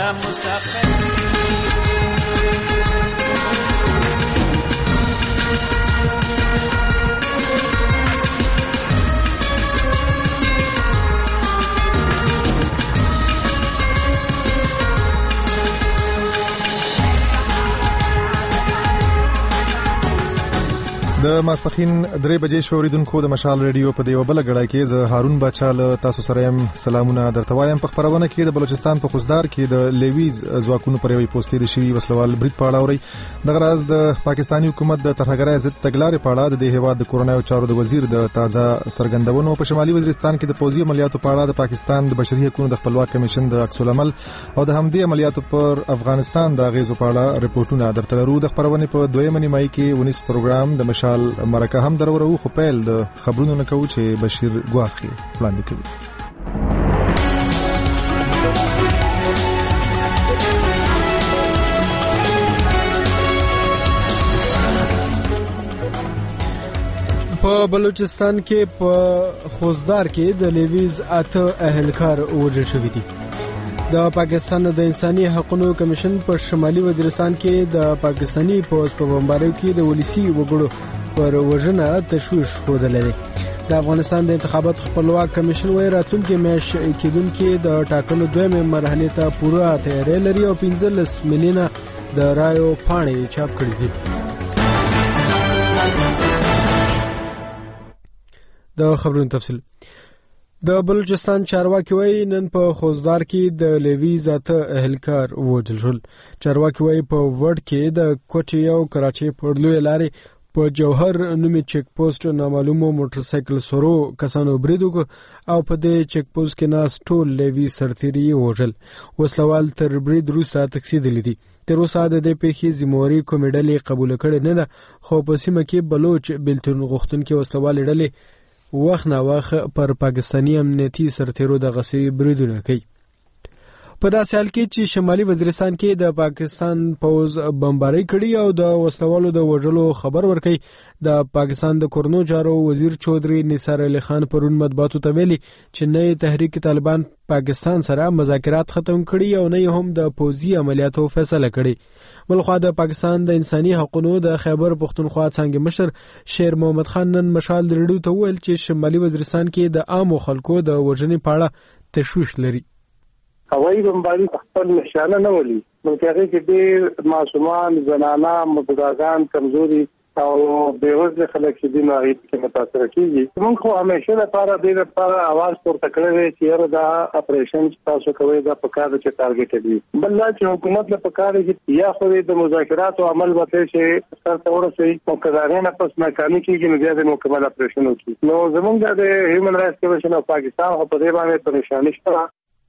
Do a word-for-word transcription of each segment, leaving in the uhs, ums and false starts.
مسافر د ماسپخین درې بجې شو اوریدونکو د مشال ریډیو په دیو بل غړای کې زه هارون بچا له تاسو سره يم. سلامونه درته وایم. په خبرونه کې د بلوچستان په خوزدار کې د لیویز ځواکونو پر یوې پوسټې د شوی وسلوال برید په اړه اوري. د غراز د پاکستاني حکومت د ترهګرۍ ضد تګلارې په اړه د هیواد د کورونای چارو د وزیر د تازه سرګندونو په شمالي وزیرستان کې د پوځي عملیاتو په اړه د پاکستان د بشري حقوقو د خپلواک کمیشن د عکس العمل او د همدې عملیاتو پر افغانستان د غیزو په اړه رپورټونه درته ورو. د خبرونه په دویمه نیمایي کې ونیس پروګرام د مشال مرکه هم درورو خو پیل د خبرونو نه کوي چې بشیر ګواخي وړاندې کوي. په بلوچستان کې په خوزدار کې د لیویز اته اهلکار وژل شوي دي. د پاکستان د انساني حقوقو کمیشن په شمالي وزیرستان کې د پاکستاني پوز په بمباریو کې د ولسی وګړو پر وژنه تشویش خوده لري. د افغانستان د انتخابات خپلواک کمیشن وایي راتلونکي میاشت کېدونکې د ټاکنو دویمه مرحله ته پوره تیاری لري او پنځلس میلیونه د رایو پاڼې چاپ کړې دي. د خبرونو تفصیل. د بلوچستان چارواکي وایي نن په خوزدار کې د لیویز اته اهلکار وژل شول. چارواکي وایي په وډ کې د کوټي او کراچي په لوی لارې په جوهر نومي چیک پوسټ نامعلومو موټر سایکل سورو کسانو برید وکړ او په دې چیک پوسټ کې ناس ټول لیوی سرتیري وژل. وسلوال تر برید وروسته تښتېدلي دي. تر اوسه د دې پیښې ذمہواري کومې ډلې قبول کړې نه ده خو په سیمه کې بلوچ بلتون غوښتونکي وسلوال ډلې وخت نه وخت پر پاکستاني امنیتي سرتیرو د غصې بریدونه کوي. په داسې حال کې چې شمالي وزیرستان کې د پاکستان پوز بمباری کړي او د وسلوالو د وژلو خبر ورکړي. د پاکستان د کورنو چارو وزیر چودري نثار علي خان پرون مطبوعاتو ته ویلي چې نه تحریک طالبان پاکستان سره مذاکرات ختم کړي او نه هم د پوځي عملیاتو فیصله کړي. بلخوا د پاکستان د انساني حقوقو د خیبر پختونخوا څنګه مشر شیر محمد خان نن مشال ریډیو ته ویل چې شمالي وزیرستان کې د عامو خلکو د وژنې په اړه تشویش لري. هوایي بمباری خپل نشانه نه ولي بلکې هغه کې ډېر معصومان زنانه مبتداګان کمزوري او بیوزله خلک چې د ناهید کې متاثر کیږي. موږ خو همیشه لپاره دې لپاره आवाज پورته کړی چې یاره دا اپریشن چې تاسو کوي دا په کار چې ټارګټ دی. بل لا چې حکومت له پکاره چې یا خو د مذاکراتو عمل وکړي چې سر ته ورسېږي او کله نه پس ناکامي کیږي نو بیا د مکمل اپریشن وکړي. نو زمونږ د هیومن رائټس کمیشن اف پاکستان په دې باندې پریشانی شته.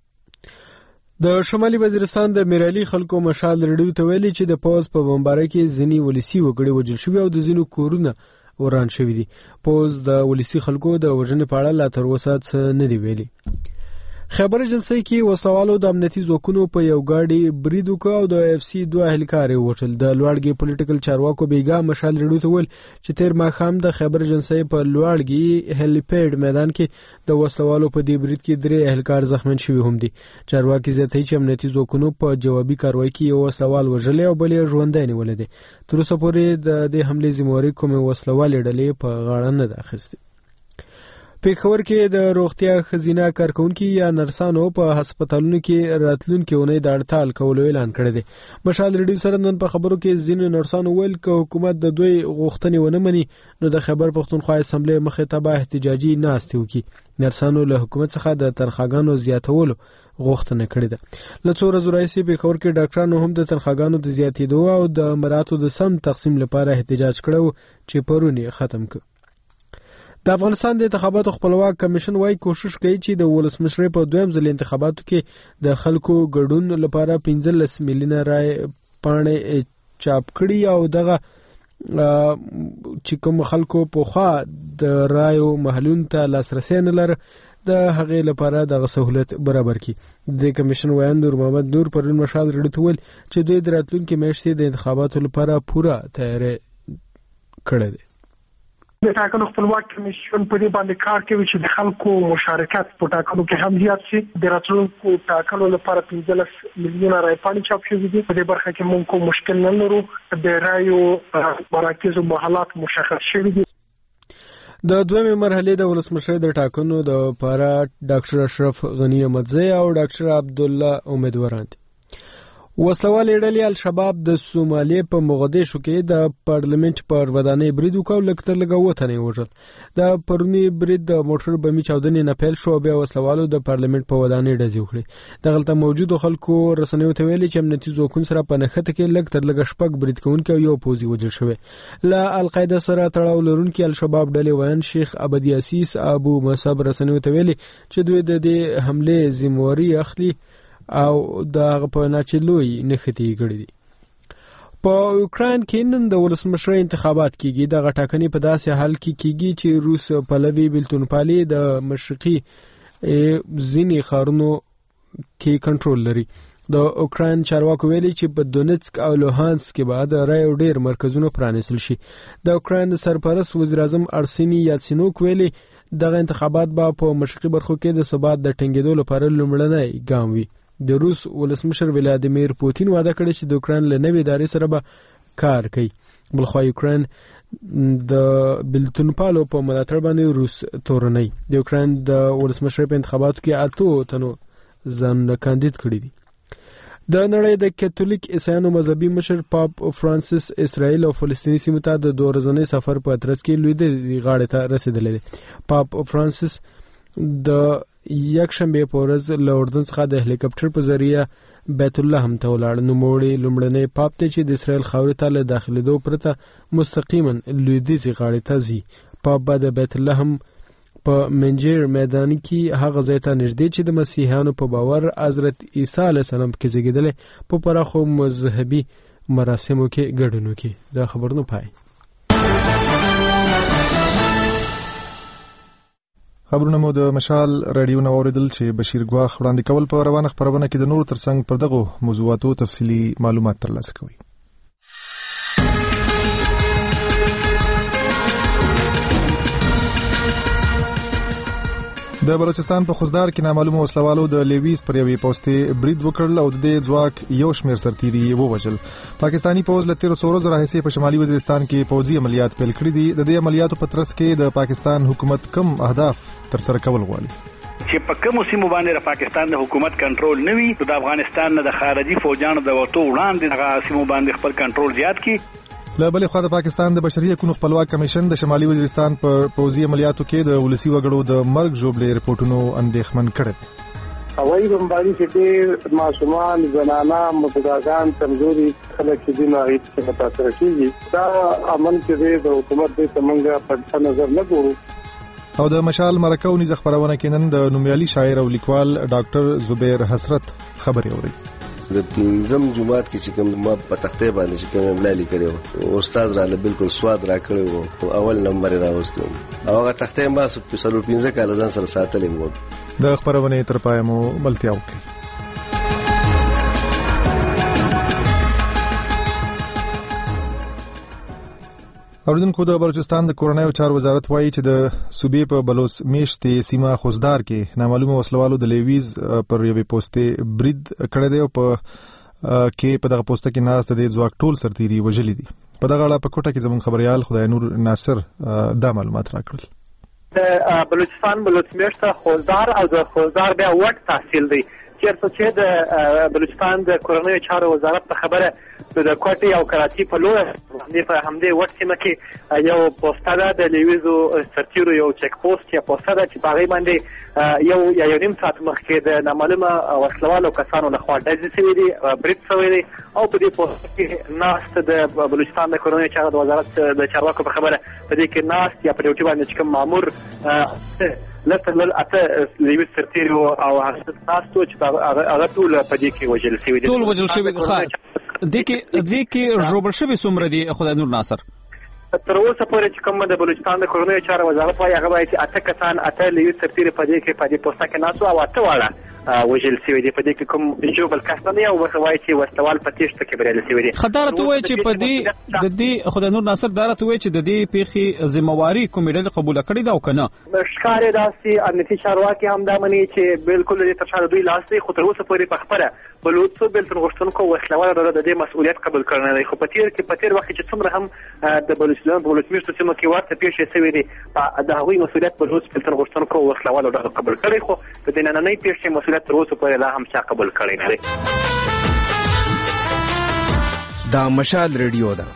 د شمالي وزیرستان د میرالي خلکو مشال ریډیو ته ویلي چې د پوز په بمباری کې ځینی ولسی وګړي وژل شوي او د ځینو کورونه وران شوي دي. پوز د ولسی خلکو د وژنې په اړه لا تر اوسه څه نه دی ویلي. خیبر ایجنسی کې وسوالو د امنیتي ځواکونو په یو ګاډي برید وکړ او د اف سی دوه اهلکار یې وژل. د لوړګي پولیټیکل چارواکو بیګا مشال ریډیو ته ویل چې تیر ماښام د خیبر ایجنسی په لوړګي هلیپیډ میدان کې د وسوالو په دې برید کې درې اهلکار زخمین شوي هم دي. چارواکي زیاتوي چې امنیتي ځواکونو په جوابي کاروایی کې یو وسوال وژلی او بل یې ژوندی نیولی دی. تر اوسه پورې د دې حملې ذمہواري کومې وسلوالې ډلې په غاړه نه ده اخیستې. پېښور کې د روغتیا ښځینه کارکونکي یا نرسانو په هسپتالونو کې راتلونکي اونۍ د هړتال کولو اعلان کړی دی. مشال ریډیو سره نن په خبرو کې ځینو نرسانو ویل که حکومت د دوی غوښتنې ونه مني نو د خیبر پښتونخوا اسمبلۍ مخې ته به احتجاجي ناستې وکړي. نرسانو له حکومت څخه د تنخواګانو زیاتولو غوښتنه کړې ده. له څو ورځو راهیسې پېښور کې ډاکټرانو هم د تنخواګانو د زیاتېدو او د مراتو د سم تقسیم لپاره احتجاج کړی چې پرون یې ختم کړ. د افغانستان د انتخاباتو خپلواک کمیشن وايي کوشش کوي چې د ولسمشرۍ په دویم ځل انتخاباتو کې د خلکو ګډون لپاره پنځلس میلیونه رای پاڼې چاپ کړي او دغه چې کوم خلکو په خوا د رایو محلون ته لاسرسی نه لري د هغې لپاره دغه سهولت برابر کړي. د کمیشن ویاند نور محمد نور پرون مشال ریډیو ته ویل چې دوی د راتلونکي میاشتې د انتخاباتو لپاره پوره تیاری کړی دی. د ټاکنو خپلواک کمیسیون په دې باندې کار کوي چې د خلکو مشارکت په ټاکنو کې هم زیات شي. د راتلونکو ټاکنو لپاره پنځلس میلیونه رای پاڼې چاپ شوي دي. په دې برخه کې موږ کوم مشکل نه لرو. د رایو مراکز او محلات مشخص شوي دي. د دویمې مرحلې د ولسمشر د ټاکنو د لپاره ډاکټر اشرف غنی احمدزی او ډاکټر عبدالله امیدواران دي. وسلوالې ډلې الشباب د سومالي په مقدشو کې د پارلیمنت پر ودانۍ برید وکاو لکتر لګه وته وژل. د پرونی برید د موټر بمی چاودنې نه پیل شو بیا وسلوالو د پارلیمنت په ودانۍ ډزې وکړې. دغلته موجودو خلکو رسنیو ته ویلي چې امنیتي ځواکونو سره په نښته کې لکتر لګه شپږ برید کوونکي یو پوځي وژل شوی. له القاعده سره تړاو لرونکي الشباب ډلې ویان شیخ عبدی اسیس ابو مصعب رسنیو ته ویلي چې دوی د دې حمله ذمہواری اخلي او د په ناچلوي نختی کړی دي. په یوکرين کې نن د ولسمشر انتخابات کیږي. د غټاکنې په داسې حال کې کیږي چې روس پلوي بلتونپالي د مشرقي ځینی خارونو کې کنټرول لري. د یوکرين چارواکو ویلي چې په دونیتسک او لوهانسک کې بعد رای ډیر مرکزونه پرانیستل شي. د یوکرين سرپرست وزیر اعظم ارسنی یاتسینوک ویلي دغه انتخابات به په مشرقي برخو کې د ثبات د ټینګېدو لپاره لومړنی ګام وي. د روس ولسمشر ولادیمیر پوتین وعده کړې چې د یوکرين له نوې ادارې سره به کار کوي. بلخو یوکرين د بلتونپالو په ملاتړ باندې روس تورنۍ د یوکرين د ولسمشر په انتخاباتو کې اته تنو ځان کاندید کړي دي. د نړۍ د کاتولیک عیسایانو مذهبي مشر پاپ فرانسیس اسرائیل او فلسطیني سیمو ته د دوه ورځني سفر په ترڅ کې لوی د غاړې ته رسیدلی دی. پاپ فرانسیس د یک شنبه په ورځ له اردن څخه د هلیکاپټر په ذریعہ بیت الله هم ته ولاړ. نو موړي لومړنی پاپ ته چې د اسرائیل خاورې ته له داخلېدو پرته مستقیما لویدیځي غاړې ته ځي. پاپ به د بیت الله هم په منجر میدان کې هغه ځای ته نږدې چې د مسیحیانو په باور حضرت عیسی علیه السلام کې زیږېدلی په پراخو مذهبي مراسمو کې ګډون وکړي. دا خبرونه پای خبرونه مو د مشال رادیو نو اوریدل چې بشیر ګواخ وړاندې کول په روانه خبرونه کې د نور ترڅنګ پر دغه موضوعاتو تفصیلی معلومات ترلاسه کوي. د بلوچستان په خوزدار کې نامعلومه وسلوالو د لیویز پر یوې پوسټې برید وکړل او د دې ځواک یو شمېر سرتیري ووژل. پاکستانی پوځ له تیرو څو ورځو راهیسې په شمالي وزیرستان کې پوځي عملیات پیل کړي دي. د دې عملیاتو په ترڅ کې د پاکستان حکومت کم اهداف ترسره کول غواړي. چې په کومو سیمو باندې د پاکستان د حکومت کنټرول نه وي، د افغانستان نه د خارجي فوجانو د وټو وړاندې هغه سیمو باندې خپل کنټرول زیات کړي. له بلې خوا د پاکستان د بشري حقوقو خپلواک کمیشن د شمالي وزیرستان پر پوځي عملیاتو کې د ولسی وګړو د مرګ ژوبلې رپورټونو اندېښمن کړي. هوایي بمباري چې ډېر معصومان، زنانه، مبتداګان، کمزوري خلک چې دین هغه څخه متاثر کیږي. دا عمل چې د حکومت د څنګه په نظر نه ګورو. او د مشال مرکو نیز خبرونه کې نن د نومیالي شاعر او لیکوال ډاکټر زبیر حسرت خبري اوري. د پنځم جمعات کې چې کوم ما په تختې باندې چې کوم املا لیکلو استاد را له بالکل سواد را کړو او اول نمبر راوستو او هغه تختې ما په سلو پنځه کال ځان سره ساتلې مو. د خبرونه تر پای مو بلتیا وکړي. اوریدونکو د بلوچستان د کورنیو چارو وزارت وایي چې د صوبې په بلوچ میشتې سیمه خوزدار کې نامعلومه وسلوالو د لیویز پر یوې پوسټې برید کړی دی او په کې په دغه پوسټه کې ناست د ځواک ټول سرتیري وژلي دي. په دغه اړه په کوټه کې زموږ خبريال خدای نور ناصر دا معلومات راکړل. د بلوچستان بلوچ میشته خوزدار او د خوزدار بیا وټ تحصیل دی چیرته چې د بلوچستان د کورنیو چارو وزارت په خبره د کوټي او کراچي په لور باندې په همدې وټ سیمه کې یو پوسټه ده د لیویزو سرتیرو یو چک پوسټ یا پوسټه ده چې په هغه باندې یو یا یو نیم ساعت مخکې د نامعلومه وسلوالو کسانو لخوا ډزې شوې دي، برید شوی دی او په دې پوسټ کې ناست د بلوچستان د کورنیو چارو د وزارت د چارواکو په خبره په دې کې ناست یا په ډیوټي باندې چې کوم مامور لته لل اته لیویز سرتیرو او هغه تاسو چې هغه ټول په دې کې وجل شوی دي. ټول وجل شوی ښه د کې د کې جوړ شوی څومره دي خدای نور ناصر؟ تر اوسه پورې چې کوم د بلوچستان د کورنیو چارو وزارت وايي هغه وايي چې اته کسان اته لیویز سرتیرو په دې کې په دې پوسټه کې ناسو او اته واړه وژل شوی دی. په دې کې کوم جوبل کس نه او وایي چې وسلوال په تیښته کې بریالي شوی دی. خطر ته وایي چې په دې د دې خدای نور ناصر دارت وایي چې د دې پیخي ذمہواری کومې ډلې قبول کړې ده او کنه ښکار داسي امنیتي چارواکي هم دا مني چې بالکل دې تر شا دوی لاس دی، خو تر اوسه پورې په خبره بلوڅو بلتون غوښتونکو وسلوال د دې مسؤلیت قبول کړی دی. خو په تیر کې په تیر وخت کې چې څومره هم د بلوچستان په بلوچستان سیمه کې ورته پیښې شوې دي، د هغوی مسؤلیت بلوڅ بلتون غوښتونکو وسلوال د قبول کړی، خو د دې نننۍ پیښې مسؤلیت تر اوسه پورې لا هم چا قبول کړی نه دی. دا مشال ریډیو ده.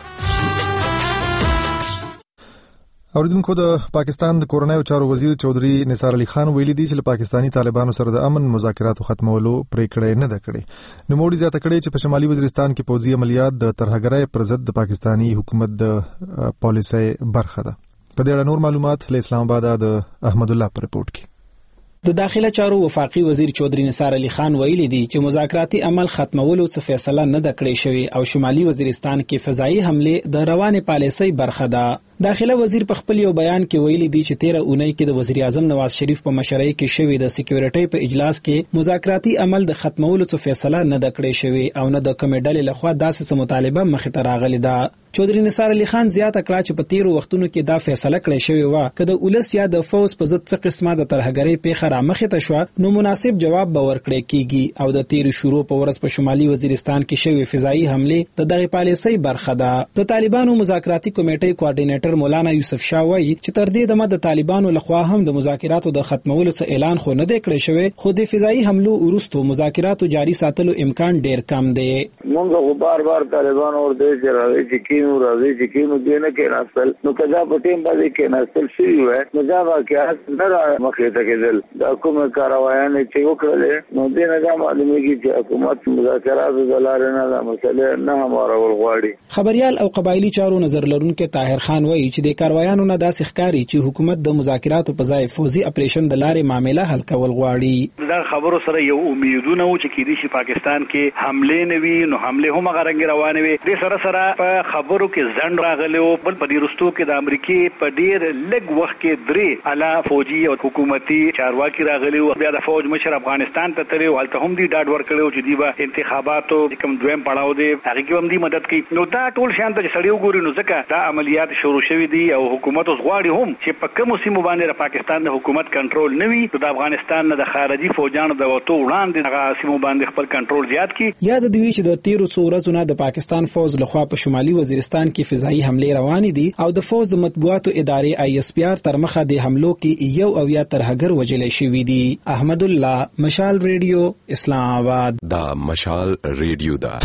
اوریدونکو، د پاکستان د کورنیو چارو وزیر چودھری نثار علي خان ویلي دی چې له پاکستانی طالبانو سره د امن مذاکراتو ختمولو پریکړه نه ده کړې. نوموړي زیاته کړې چې په شمالي وزیرستان کې پوځي عملیات د ترهګرۍ پر ضد د پاکستانی حکومت د پالیسۍ برخه ده. په دې اړه نور معلومات له اسلام آباد د احمد الله پر رپورټ کې. د داخله چارو وفاقي وزیر چودھری نثار علي خان ویلي دی چې مذاکراتي عمل ختمولو څه فیصله نه ده کړې شوې او شمالي وزیرستان کې فضائي حمله د روانې پالیسۍ برخه ده. داخله وزیر په خپل یو بیان کې ویلي دی چې تیره اونۍ کې د وزیر اعظم نواز شریف په مشرۍ کې شوې د سکیورټي په اجلاس کې مذاکراتي عمل د ختمولو څه فیصله نه ده کړې شوې او نه د کمیډل لخوا داسې مطالبه مخې ته راغلي ده. چودھری نثار علي خان زیاته کړه چې په تیرو وختونو کې دا فیصله کړې شوې و چې د ولس یا د فوز په ضد څه قسمه د ترهګرۍ پیښه را مخې ته شو نو مناسب جواب به ورکړي کیږي او د تیرو شروع په ورځ په شمالي وزیرستان کې شوې فضائي حمله د دغه پالیسۍ برخه ده. د طالبانو مذاکراتي کمیټې کوارډینیټر مولانا یوسف شاه وایي چې تر دې دمه د طالبانو لخوا هم د مذاکراتو د ختمولو څخه اعلان خو نه دی کړی شوی، خو د فضائي حملو وروسته مذاکراتو جاري ساتلو امکان ډیر کم دی. موږ بار بار طالبانو ور دې چې راځي چې کینو راځي چې کینو دې نه کې نسل نو کدا په ټیم باندې کې نسل شي وای نو دا واقعیت نه را مخې ته کېدل. د حکومت کاروایانه چې وکړل نو دې نه معلومیږي چې حکومت مذاکراتو د لارې نه د مسلې نه هموارول غواړي. خبريال او قبایلی چارو نظر لرونکو طاهر خان وایي چې د کاروایانو نه داسې ښکاری چې حکومت د مذاکراتو په ځای فوزي اپریشن د لارې معاملې حل کول غواړي. دا خبرو سره یو امیدونه و چې کېدی شي پاکستان کې حمله نه وي، نو حمله هم غرنګ روانه وي. د سره سره په خبرو کې ځند راغلی او بل په دې رستو کې د امریکای په ډیر لږ وخت کې درې اعلی فوجي او حکومتي چارواکي راغلی او بیا د فوج مشر افغانستان ته تللی او هلته هم دی ډاډ ورکړی چې دی به انتخاباتو کوم دویم پړاو دی هغه کې هم دی مدد کوي. نو دا ټول شان ته سړیو ګوري نو ځکه دا عملیات شروع شوي دي او حکومت اوس غواړي هم چې په کومو سیمو باندې د پاکستان د حکومت کنټرول نه وي، د افغانستان نه د خارجي فوجانو د وټو وړاندې هغه سیمو باندې خپل کنټرول زیات کړي. یاد دی چې د تیرو څو ورځو نه د پاکستان فوج لخوا په شمالي وزیرستان کې فضائي حمله روانې دي او د فوج د مطبوعاتو ادارې آی اس پی آر تر مخه د حملو کې یو او یا ترهګر وجلې شوی دي. احمد الله، مشال ریډیو، اسلام آباد. دا مشال ریډیو دا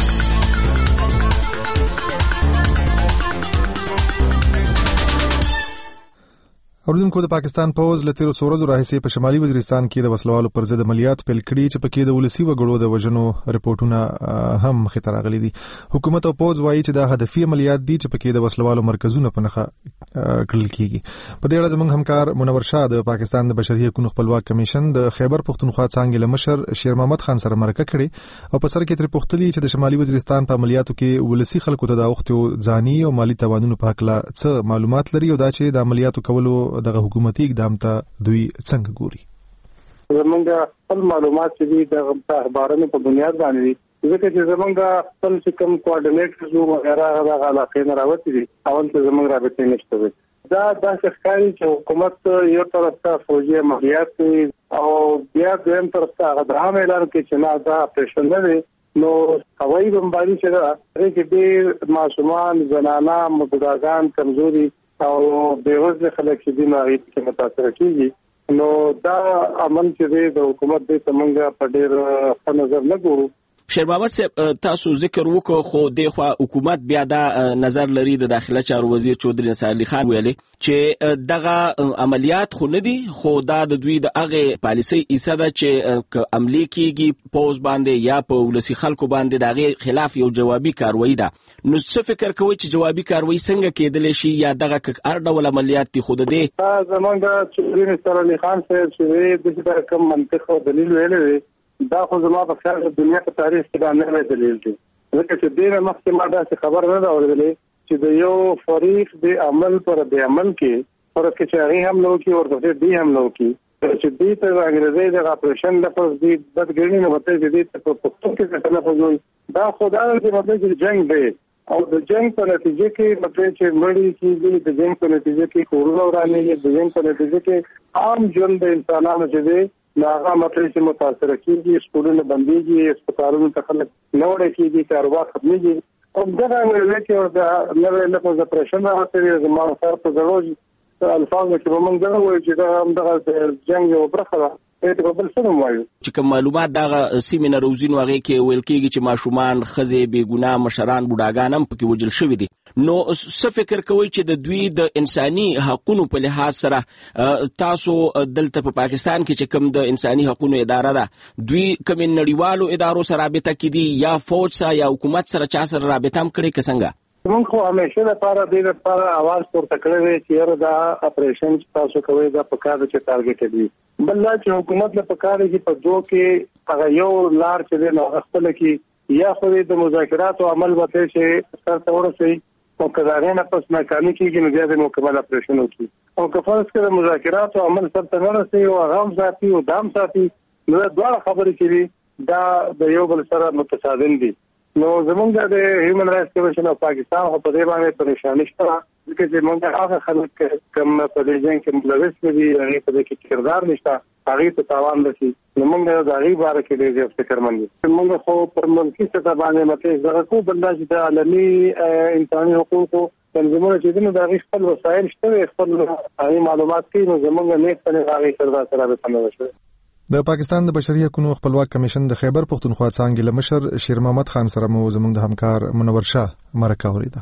اوریدونکو، د پاکستان پوز له تیرو څو ورځو راهیسې په شمالي وزیرستان کې د وسلوالو پر ضد عملیات پیل کړي چې پکې د ولسي وګړو د وژنو رپورټونه هم مخې ته راغلي دي. حکومت او پوز وایي چې دا هدفي عملیات دي چې پکې د وسلوالو مرکزونه په نښه کړل کیږي. په دې اړه زموږ همکار منور شاه د پاکستان د بشري حقوقو خپلواک کمیشن د خیبر پښتونخوا څانګې له مشر شیر محمد خان سره مرکه کړې او په سر کې تر پوښتلي چې د شمالي وزیرستان په عملیاتو کې ولسي خلکو ته د وختو ځاني او مالی توانونو په حق لا څه معلومات لري او دا چې د عملیاتو کولو دغه حکومتي اقدام ته دوی څنګه ګوري. زمونږ خپل معلومات چې دي د اخبارونو په بنیاد باندې دي، ځکه چې زمونږ خپل چې کوم کوارډینیټرز او وغیرہ هغه علاقې نه راوتي دي، اول ته زمونږ رابطه نشته وي. دا داسې ښکاري چې حکومت یو طرف ته فوجي عملیات کوي او بیا دویم طرف ته هغه د عام اعلان کوي چې نه دا اپریشن نه دی. نو هوایي بمباري چې ده هغې کې ډېر معصومان، زنانه، بوډاګان، کمزوري او بېوزله خلک چې دي نو هغې کې متاثره کېږي. نو دا عمل چې دی د حکومت دی ته موږ په ډېر ښه نظر نه ګورو. شیر محمد صاحب، تاسو ذکر وکړو خو د خو حکومت بیا دا نظر لري د داخله چارو وزیر چودھری نثار علي خان ویلي چې دغه عملیات خو نه دي، خو دا د دوی د هغه پالیسي ایسه ده چې عملی کیږي پوز باندې یا په ولسی خلکو باندې دغه خلاف یو جوابي کاروایی ده. نو څه فکر کوي چې جوابي کاروایی څنګه کېدلی شي یا دغه هر ډول عملیات دي خود دي؟ زمونږ چودھری نثار علي خان صاحب چې د کوم منطق او دلیل ویلي دا خو زما په خیال د دنیا په تاریخ کې دا نه دلیل دی، ځکه چې ډېره مخکې ما داسې خبر نه ده اورېدلې چې د یو فریق د عمل پر د عمل کې فرق کې چې هغې حمله وکړي ورپسې دوی حمله وکړي چې دې ته انګریزي د اپریشن لپاره دې بدګړنی نه وته دې ته په پښتو کې څه نه کوي دا خدای دې مطلب چې جنگ دی او د جنگ په نتیجه کې مطلب چې مړی کېږي د جنگ په نتیجه کې کورونه ورانېږي د جنگ په نتیجه کې عام ژوند د انسانانو چې دی هغه مطلب چې متاثر کېږي سکولونه بنديږي هسپتالونو ته خلک نه وړي کېږي کاروبار ختميږي او دا موږ چې دا نوې لپاره د پرېشن راځي زموږ سره په ضروري الفاظ کې موږ دا وایو چې دا هم د جنگ یو برخه ده چې کوم معلومات دا سیمینار روزینو هغه کې ویل کېږي چې ماشومان خزه بیګناه مشران بوډاګان هم پکې وجل شوی دي نو څه فکر کوي چې د دوی د انساني حقوقو په لحاظ سره تاسو دلته په پاکستان کې چې کوم د انساني حقوقو اداره ده دوی کوم نړیوالو ادارو سره رابطه کوي یا فوج سره یا حکومت سره چا سره رابطه هم کړي کسنګه موږ خو همیشه لپاره دې لپاره आवाज پورته کړی چې یره دا اپریشن تاسو کوي دا په کار چې ټارګټ دی بل لا چې حکومت له پکاره کې په دوه کې هغه یو لار چې نه خپل کې یا خو د مذاکرات او عمل وته چې سر تورسي او کله نه پس ناکامي کېږي نو بیا د مکمل اپریشن وکړي او که فرض کړه مذاکرات او عمل سر تورسي او غام ذاتي او دام ساتي نو دا خبرې چې دا د یو بل سره متصادم دي نو زمونږ د هیومن رائټس کمیشن اف پاکستان په دې باندې پریشانی شته چې موږ هغه خلک کوم په دې ځای کې ملوث دي هغه په دې کې کردار نشته هغه ته تاوان رسي نو موږ د هغه باره کې ډېر فکر مند یو موږ خو پر ملکی سطح باندې مته زغه کو بلدار چې عالمي انساني حقوقو تنظیمونه چې د هغه خپل وسایل شته خپل هغه معلومات کې نو زمونږ نه څنګه هغه کردار سره به څنګه شي د پاکستان د بشري حقوقو خپلواک کمیشن د خیبر پختونخوا څنګه لمشر شیر محمد خان سره مو زموږ د همکار منور شاه مرکه اوریده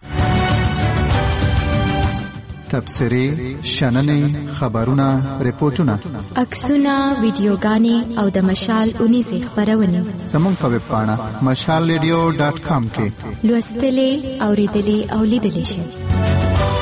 تبصري شننې خبرونه ریپورتونه عکسونه ویډیوګانې او د مشال اونیزه خبرونه زموږ په ویب پاڼه مشال ریډیو ډاټ کام کې لوستلې اوریدلې او لیدلې شئ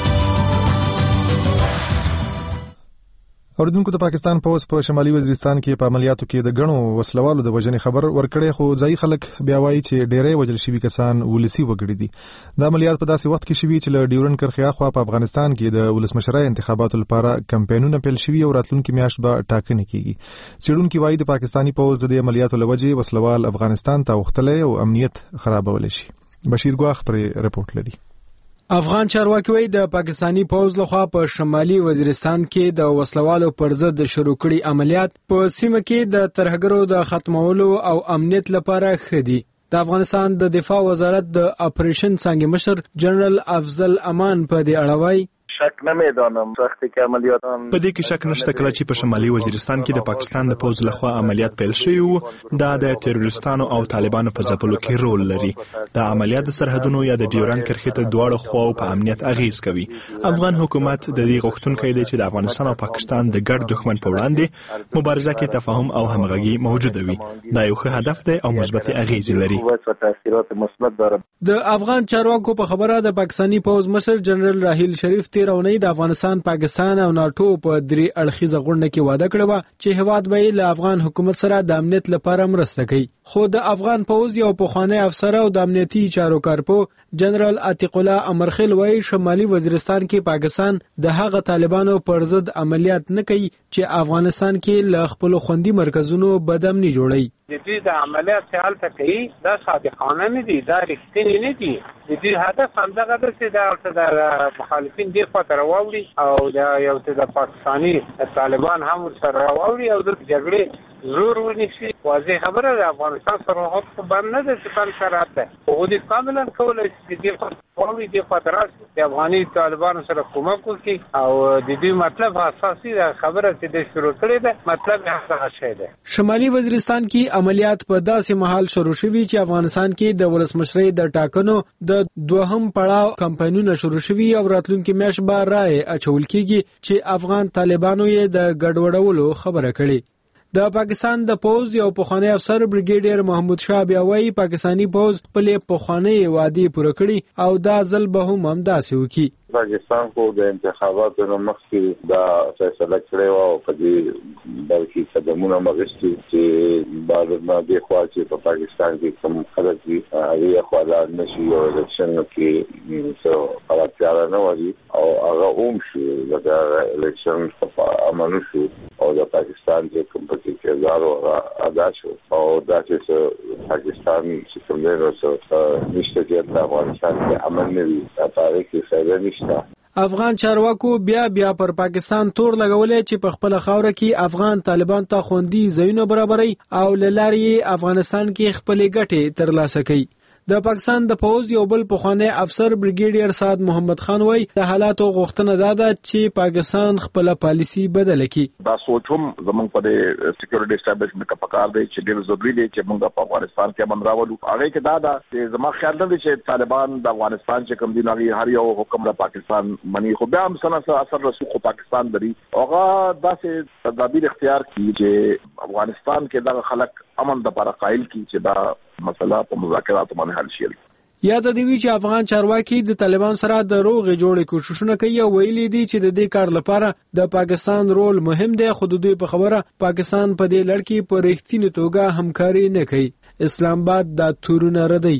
اوردونکو د پاکستان پوز په شمالي وزیرستان کې په عملیاتو کې د غنو وسلوالو د وژنې خبر ورکړې خو ځای خلک بیا وایي چې ډېرې وژل شوي کسان ولسی وګړي دي د عملیات په داسې وخت کې شوي چې له ډیورن کرخیا خوا په افغانستان کې د ولسمشرۍ انتخاباتو لپاره کمپاینونه پیل شوي او راتلونکي میاشت به ټاکنې کیږي څېړونکي وایي د پاکستاني پوز د عملیاتو لوجې وسلوال افغانستان ته وختلې او امنیت خرابول شي بشیر ګواخ پر رپورت لري افغان چارواکي وایي د پاکستانی پوز لخوا په شمالي وزیرستان کې د وسلوالو پر ضد شروع کړي عملیات په سیمه کې د ترهګرو د ختمولو او امنیت لپاره خدي د افغانستان د دفاع وزارت د اپریشن څنګه مشر جنرال افضل امان په دې اړه وایي شک نه میدانم وقتی که عملیات په دې کې شک نشته کله چې په شمالي وزیرستان کې د پاکستان د پوز لخوا عملیات پیل شوی وو دا د تروریستانو او طالبانو په ځپلو کې رول لري دا عملیات د سرحدونو یا د ډیورن کرښې ته دواړو خواو په امنیت اغیز کوي افغان حکومت د دې غوښتونکي دی چې د افغانستان او پاکستان د ګډ دښمن په وړاندې مبارزه کې تفاهم او همغږي موجوده وي دا یو ښه هدف دی او مثبت اغیز لري د افغان چارواکو په خبره د پاکستانی پوز مشر جنرال راحیل شریف رونی د افغانستان پاکستان او ناتو په درې اړخیزه غونډه کې وعده کړې و چې هواد به له افغان حکومت سره د امنیت لپاره مرسته کوي خو د افغان پوز یو پخوانی افسر او د امنیتي چارو کارپو جنرال عتیق الله امرخیل وایي شمالي وزیرستان کې پاکستان د هغه طالبانو پر ضد عملیات نه کوي چې افغانستان کې له خپل خوندي مرکزونو بدامني جوړي د دې د عملیات فعال تکي دا صادقانه نه دي دا رښتینی نه دي د دې هدف هم دغه د چې د مخالفین دی خاطر واوري او د یو د پاکستاني طالبان هم سره واوري او د جګړې زور ونیسي واضح خبره ده افغانستان سره هڅه باندې نه ده چې بل سره ده او د کاملا کولای شي د واوري د خاطر د افغاني طالبان سره کومک وکړي او د دې مطلب اساسي خبره چې د شروع کړي ده مطلب هغه شی ده شمالي وزیرستان کې عملیات په داسې محل شروع شوي چې افغانستان کې د ولسمشرۍ د ټاکنو د دوهم پړاو کمپاینونه شروع شوي او راتلونکي میاشت به رائے اچول کیږي چې افغان طالبانو یې د ګډوډولو خبره کړې د پاکستان د پوز یو پخوانی افسر بریګیډیر محمود شاه بیا وایي پاکستانی پوز خپل پخوانی وعده پوره کړي او دا ځل به هم همداسې وکړي پاکستان خو د انتخاباتو نه مخکې دا فیصله کړې و او په دې بلکې قدمونه مغشتي چې بعد نه د خوا چې په پاکستان کې کوم خلک دي هغه خو دا نشي یو الیکشن کې څو اړتیا نه وایي او هغه اوم شي دا الیکشن په امانو شو او د پاکستان چې کوم پکې کېدارو ادا شو او دا چې پاکستان چې کوم نه وسو نشته چې د افغانستان کې امن نه وي دا کې فائدہ نشته. افغان چارواکو بیا بیا پر پاکستان تور لګولې چې په خپل خاور کې افغان طالبان ته خوندي ځایونه برابري او لارې افغانستان کې خپل ګټې ترلاسه کوي. د پاکستان د پوز یو بل پخوانی افسر بریګیډیر سعد محمد خان وای د حالاتو غوښتنه داده چې پاکستان خپل پالیسی بدل کړي. دا سوچوم زمونږ په سکیورټي اسټابلیشمنت کې پکار دی چې ډېر ضروري دی چې موږ په افغانستان کې امن راولو. هغه کې دا دا چې زما خیال دی چې طالبان د افغانستان چې کوم دي نغي هر یو حکم د پاکستان منی خو بیا هم سره اثر رسو خو پاکستان لري. هغه داسې تدابیر اختیار کړي چې افغانستان کې د خلک امن د لپاره قائل کړي چې دا مسله په مذاکراتو باندې حل شي. یاد دی وی چې افغان چارواکي د طالبان سره د روغې جوړې کوششونه کوي او ویلي دي چې د دې کار لپاره د پاکستان رول مهم دی خو د دوی په خبره پاکستان په دې لړ کې په رښتینی توګه همکاري نه کوي. اسلام آباد دا تورونه ردی.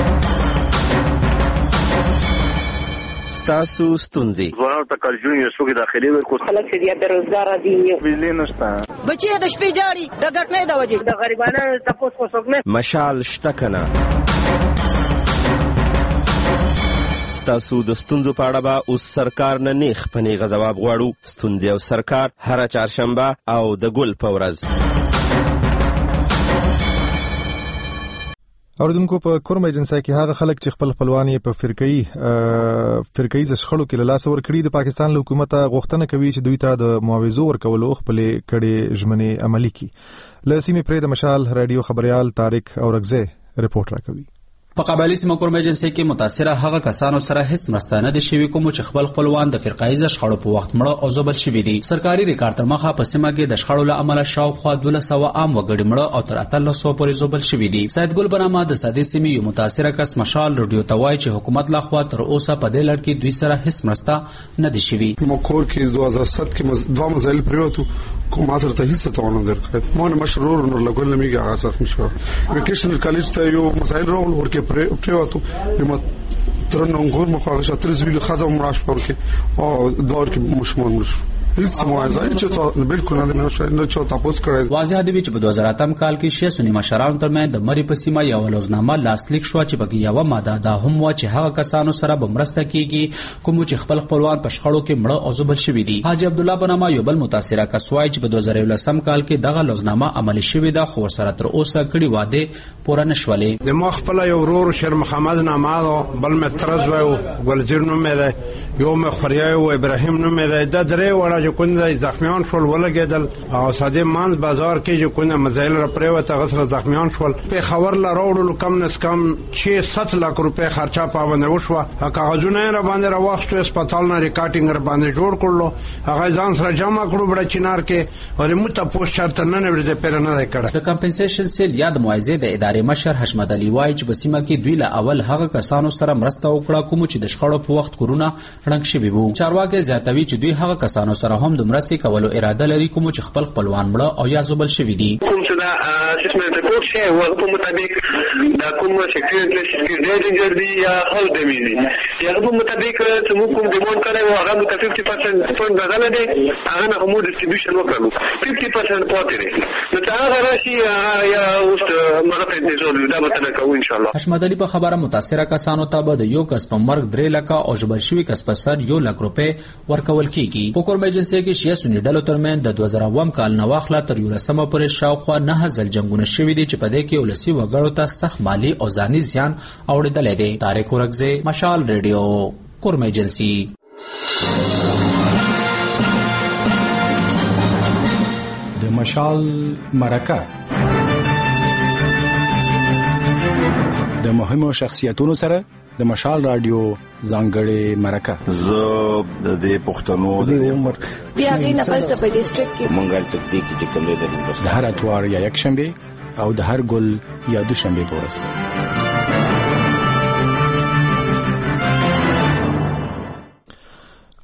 تاسو ستونزې ځوانانو ته کارجوړي یو څوک داخلي ورکو خلک چې د روزګار دي بجلی نشته بچي د شپې جاړي د ګټنې د وجې د غریبانو تاسو کو څوک نه مشال شته کنه. تاسو د ستونزو په اړه به اوس سرکار نه نیخ پنی غواب غواړو. ستونزې او سرکار هر چهارشنبه او د ګل په ورځ. اوردونکو په کورم ایجنسي کې هغه خلک چې خپل خپلوانی په فرقي فرقي زشخړو کې لاس ور کړی د پاکستان له حکومت غوښتنه کوي چې دوی ته د معاوضو ورکولو خپل کړي ژمنې عملي کړي. لسیمه پرې د مشال رادیو خبريال طارق اورغزه رپورت راکوي. په قبایلی سیمه کورم ایجنسي کې متاثره هغه کسانو سره هیڅ مرسته نه دي شوی کوم چې خپل خپلوان د فرقایي شخړو په وخت مړه او زبل شوی دي. سرکاري ریکارډ تر مخه په سیمه کې د شخړو له امله شاوخوا دوه سوه عام وګړي مړه او تر اتلس سوه پورې زبل شوی دي. سید ګل بنامه د سادي سیمې یو متاثره کس مشال رادیو ته وایي چې حکومت لا خوا تر اوسه په دې لړ کې دوی سره هیڅ مرسته نه دي شوی. مکور کې دوه هزار سات کې دوه مسایل پریوتو کومه تر ته هیڅ ته ونه درکړ. مونږ مشرور نور لګول نه میګه اساس مشو. وکیشنل کالج ته یو مسایل راول ورکه پریوتو یما ترنګور مخاغه شترز ویل خزم مراش پورکه او دور کې مشمول مش هیڅ موازی چې ته بالکل نه نشو نه چې تاسو کړی. واضح دی چې په دوه زره اتم کال کې شې سنی مشرانو ترمن د مری په سیمه یو لوزنامه لاسلیک شو چې بګي یو ماده دا هم و چې هغه کسانو سره بمرسته کیږي کوم چې خپل خپلوان په شخړو کې مړه او زبل شوی دي. حاجی عبد الله بنما یو بل متاثره کسوای چې په دوه زره ولسم کال کې دغه لوزنامه عملی شوی دا خو سره تر اوسه کړي واده پوره نشولې. د مخ په یو ورور شر محمد نامه بل مترز و ګلجر نو مې یو مې خوریا او ابراهیم نو مې د درې وړه چې کونډه زخمیان شول ولګیدل او ساده مانز بازار کې چې کونه مزایل را پریوته غسر زخمیان شول. په خبر لا راوړل کم نس کم شش لک روپے خرچه پاونه وشو. کاغذونه را باندې را واخستو هسپتال نه ریکارډینګ را باندې جوړ کړلو. هغه ځان سره جمع کړو بڑا چینار کې او موږ ته پوسټ شرط نه نه ورته پر نه کړه. د کمپنسیشن سیل یا د معاوضې د ادارې مشر حشمت علي وای چې بسیمه کې دوی له اول هغه کسانو سره مرسته وکړه کوم چې د شخړو په وخت کورونا رنګ شوی وو. چارواکي زیاتوي چې دوی هغه کسانو سره هم د مرستې کولو اراده لري کوم چې خپل خپلوان مړه او یا زبل شوی دي. کوم چې دا اسسمنت ریپورت شي او په مطابق دا کوم سیکریټری سیکریټری دی یا هل دی دی یا په مطابق چې موږ کوم ډیمانډ کړو هغه مت پنځه پرسنټ فند غلا دی هغه نه موږ ډیسټریبیوشن وکړو پنځه پرسنټ پاتې دی نو دا هغه راشي یا اوس مغه په دې ځول دا به تنه کوو ان شاء الله. حشمت علي په خبره متاثره کسانو ته به د یو کس په مرګ درې لکه او جبل شوی کس په سر یو لک روپے ورکول کیږي. په کورم ایجنسي کې شیا سنی ډلو ترمن د دوه زره اووم کال نو واخله تر یو لسمه پورې شاوخوا نه ځل جنگونه شوي دي چې په دې کې ولسی وګړو ته سخت مالی او ځاني زیان اوریدل دي. طارق اورغزه مشال ریډیو کورم ایجنسي. د مشال مرکه د مهمو شخصیتونو سره د مشال رادیو ځانګړې مرکه. زه د دې پښتنو د عمر بیا غي نه پس په ډیسټریکټ کې مونږه تکتیک چې کوم دی د هر اتوار یا یک شنبه او د هر ګل یا دوشنبه پورس.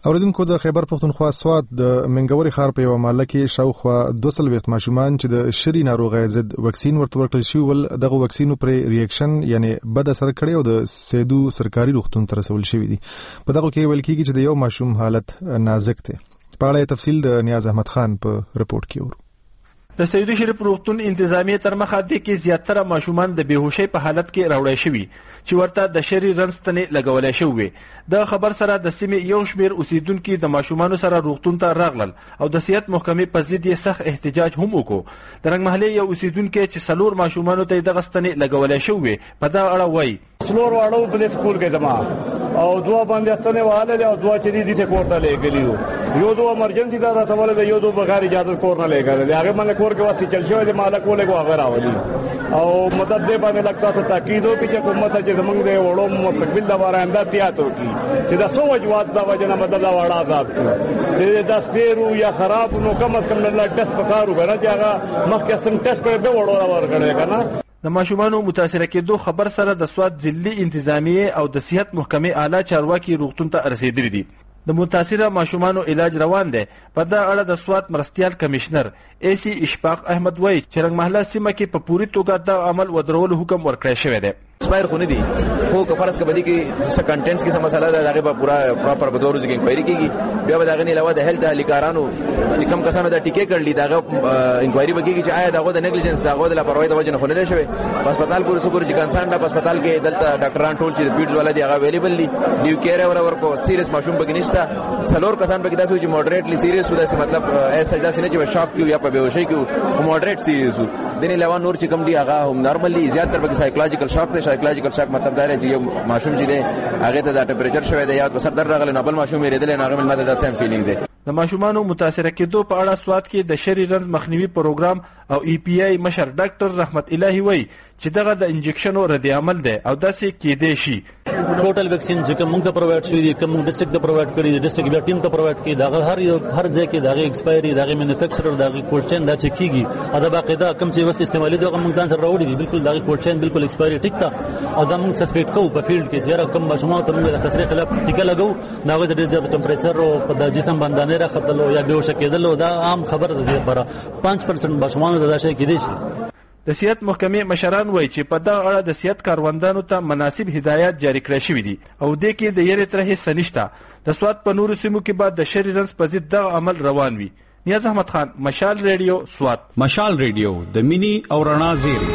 اوریدونکو د خیبر پختونخوا سواد د منګوري ښار په یو محله کې شاوخوا دوه سلويخت ماشومان چې د شری ناروغۍ ضد وکسین ورته ورکړل شوی ول دغه وکسینو پر ریاکشن یعنی بد اثر کړی او د سیدو سرکاري روغتون ته رسول شوی دی. په دغه کې ویل کېږي چې د یو ماشوم حالت نازک دی. په اړه تفصیل د نیاز احمد خان په رپورت کې ورو. د سیدو شریف روغتون انتظامیه تر مخه د کې زیاتره ماشومان د بیهوشۍ په حالت کې راوړی شوي چې ورته د شری رنځ تنې لګولی شوی. د خبر سره د سیمې یو شمېر اوسیدونکي د ماشومانو سره روغتون ته راغلل او د صحت محکمې په ضد یې سخت احتجاج هم وکړو. د رنګ محلې یو اوسیدونکی چې څلور ماشومانو ته دغه ستنې لګولی شوی په دغه اړه وایي څلور واړو په دې سکول کې زما او دوه باندې ستنې وهلې او دوه چې دي ته کور ته لېږلي یو دوه امرجنسي دا راټولې ده یو دوه بغیر اجازه کور نه لېږلي هغه باندې کور کې واسي چل شوی د مالک ولې کو هغه راولي او مدد دې باندې لګتا ته تاکید وکړي چې حکومت چې زمونږ د وړو مستقبل د باره انده تیاتو کی چې دا سو وجوات دا وجنه مدد لا وړا آزاد دې د سپیرو یا خراب نو کم از کم الله ټس پکارو غره چې هغه مخکې څنګه ټس کړي به وړو ورغړي کنه. د ماشومانو متاثره کېدو خبر سره د سواد ضلعي انتظامیه او د صحت محکمې اعلی چارواکي روغتون ته رسیدلي دي. د متاثره ماشومانو علاج روان دی. په دا اړه د سواد مرستيال کمشنر ای سی اشفاق احمد وایي چې رنګ محله سیمه کې په پوری توګه د عمل ودرولو حکم ورکړی شوی دی. اسپایر خو نه دي خو که فرض کبدي کې څه کنټینټس کې څه مسله ده هغه به پورا پراپر په دوه ورځې کې انکوایري کیږي. بیا به دا غني علاوه د هیلث اهلیکارانو چې کم کسانو د ټیکې کړلې دا انکوایري وکړي چې آیا داغه د نیګلیجنس داغه د لاپرواهي د وجه نه خلل شوی. هسپتال پورې سپور چې کنسان د هسپتال کې دلته ډاکټران ټول چې پیډز والا دی هغه اویلیبل دي نیو کیر اور ورکو سیریس ماشوم بګی نشته څلور کسان بګی تاسو چې موډریټلی سیریس ودا سي مطلب ایسا داسې نه چې شاک کیو یا په بیهوشي کیو موډریټ سیریس وو دنه علاوه نور چې کم دی هغه هم نارملی زیات تر بګی سایکولوژیکل شاک ته سایکولوژیکل شاک مطلب دا چې یو ماشوم چې دی هغه ته د ټمپریچر شوی دی یا په سر درد راغلی نه بل ماشوم یې ریدل نه هغه ماته دا سیم فیلینګ دی. د ماشومانو متاثره کېدو په اړه سواد کې د شری رنځ مخنیوي پروګرام او ای پی آی مشر ډاکټر رحمت الهی وایي چې دغه د انجکشنو رد عمل دی او داسې کېدی شي. ټوټل ویکسین چې کوم ته پرووایډ شوی دی کوم ډیسټریکټ ته پرووایډ کړی دی ډیسټریکټ بیا ټیم ته پرووایډ کړي دا هر یو هر ځای کې دا ایکسپایری دا مینوفیکچرر دا کولډ چین دا چې کیږي ادا باقاعده کوم چې وس استعمالي دا موږ ځان سره راوړي دي بالکل دا کولډ چین بالکل ایکسپایری ټیک تا او دا موږ سسپیکټ کوو په فیلډ کې چې کوم ماشومان ته موږ د تصریح خلاف ټیکا لګو دا غوډه د ټمپریچر او د جسم باندې نه راخدلو یا بیهوش کېدل دا عام خبره ده لپاره پنځه پرسنټ ماشومان دا شي کېدي شي. د صحت محکمې مشران وایي چې په دغه اړه د صحت کاروندانو ته مناسب هدایات جاری کړی شوي دي او دې کې د یری تر هیڅ نشته. د سواد په نورو سیمو کې بعد د شری رنځ په ضد دغه عمل روان وي. نیاز احمد خان مشال ریډیو سواد. مشال ریډیو د مینی او رڼا زیری.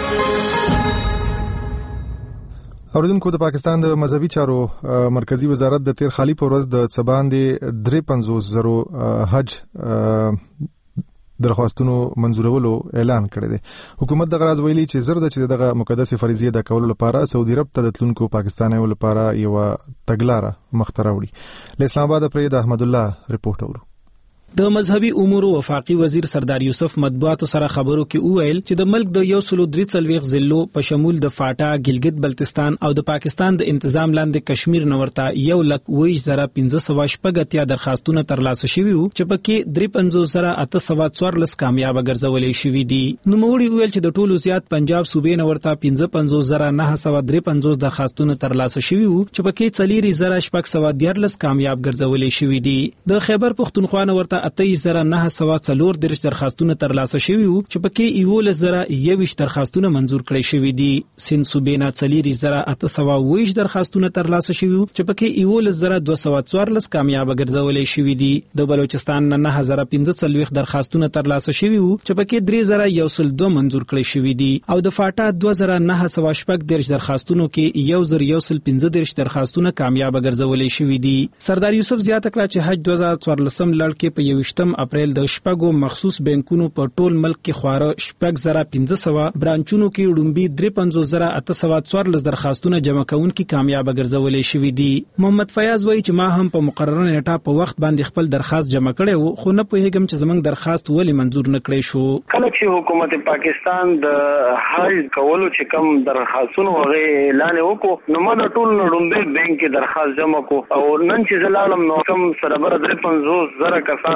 اوریدونکو د پاکستان د مذهبي چارو مرکزی وزارت د تیر خالی په ورځ د څباندې درې پنځوس زرو حج درخواستونو منزورولو اعلان کړی دی. حکومت دغه راز ویلي چې زر د چې دغه مقدس فریضه د کولو لپاره سعودي عرب ته د تلونکو پاکستانیو لپاره یو تګلاره مخته راوړي. له اسلام آباد پرې د احمد الله رپورټ اورو. د مذهبي امور وفاقي وزیر سردار یوسف مطبوعاتو سره خبرو کې وویل چې د ملک د یو سلو درې څلوېښت ضلعو په شمول د فاټا، ګلګت بلتستان او د پاکستان د انتظام لاندې کشمیر نورته یو لک ویش زره پنځه سوه شپږ اتیا درخواستونه ترلاسه شوي وو چې پکې درې پنځوس زره اته سوه څوارلس کامیابه ګرځولې شوي دي. نوموړي وویل چې د ټولو زیات پنجاب صوبې نورته پنځه پنځوس زره نهه سوه درې پنځوس درخواستونه ترلاسه شوي وو چې پکې څلېرې زره شپږ سوه دیارلس کامیاب ګرځولې شوي دي. د خیبر پښتونخوا نورته اتهیس زره نهه سوه څلور دېرش درخواستونه ترلاسه شوي وو چې پکې یولس زره یوویشت درخواستونه منظور کړي شوي دي. سیند صوبې نه څلېرې زره اته سوه اوویشت درخواستونه ترلاسه شوي وو چې پکې یولس زره دوه سوه څوارلس کامیابه ګرځولې شوي دي. د بلوچستان نه نهه زره پنځه څلوېښت درخواستونه ترلاسه شوي وو چې پکې درې زره یو سل دوه منظور کړي شوي دي او د فاټا دوه زره نهه سوه شپږ دېرش درخواستونو کې یو زر یو سل پنځه دېرش درخواستونه کامیابه ګرځولې شوي دي. سردار یوسف زیاته کړه چې حج دوه زره څوارلسم لړ کې په یوویشتم اپریل د شپږو مخصوص بانکونو په ټول ملک کې خواره شپږ زره پنځه سوه برانچونو کې وړومبي درې پنځوس زره اته سوه څوارلس درخواستونه جمع کوونکي کامیابه ګرځولې شوي دي. محمد فیاض وایي چې ما هم په مقرره نیټه په وخت باندې خپل درخواست جمع کړی و خو نه پوهېږم چې زموږ درخواست ولې منظور نه کړی شو. کله چې حکومت پاکستان د حج کولو چې کوم درخواستونه هغه اعلان وکړو نو ما د ټول وړومبي بانک کې درخواست جمع کو او نن چې زلالم نو کوم سره بر درې پنځوس زره کسان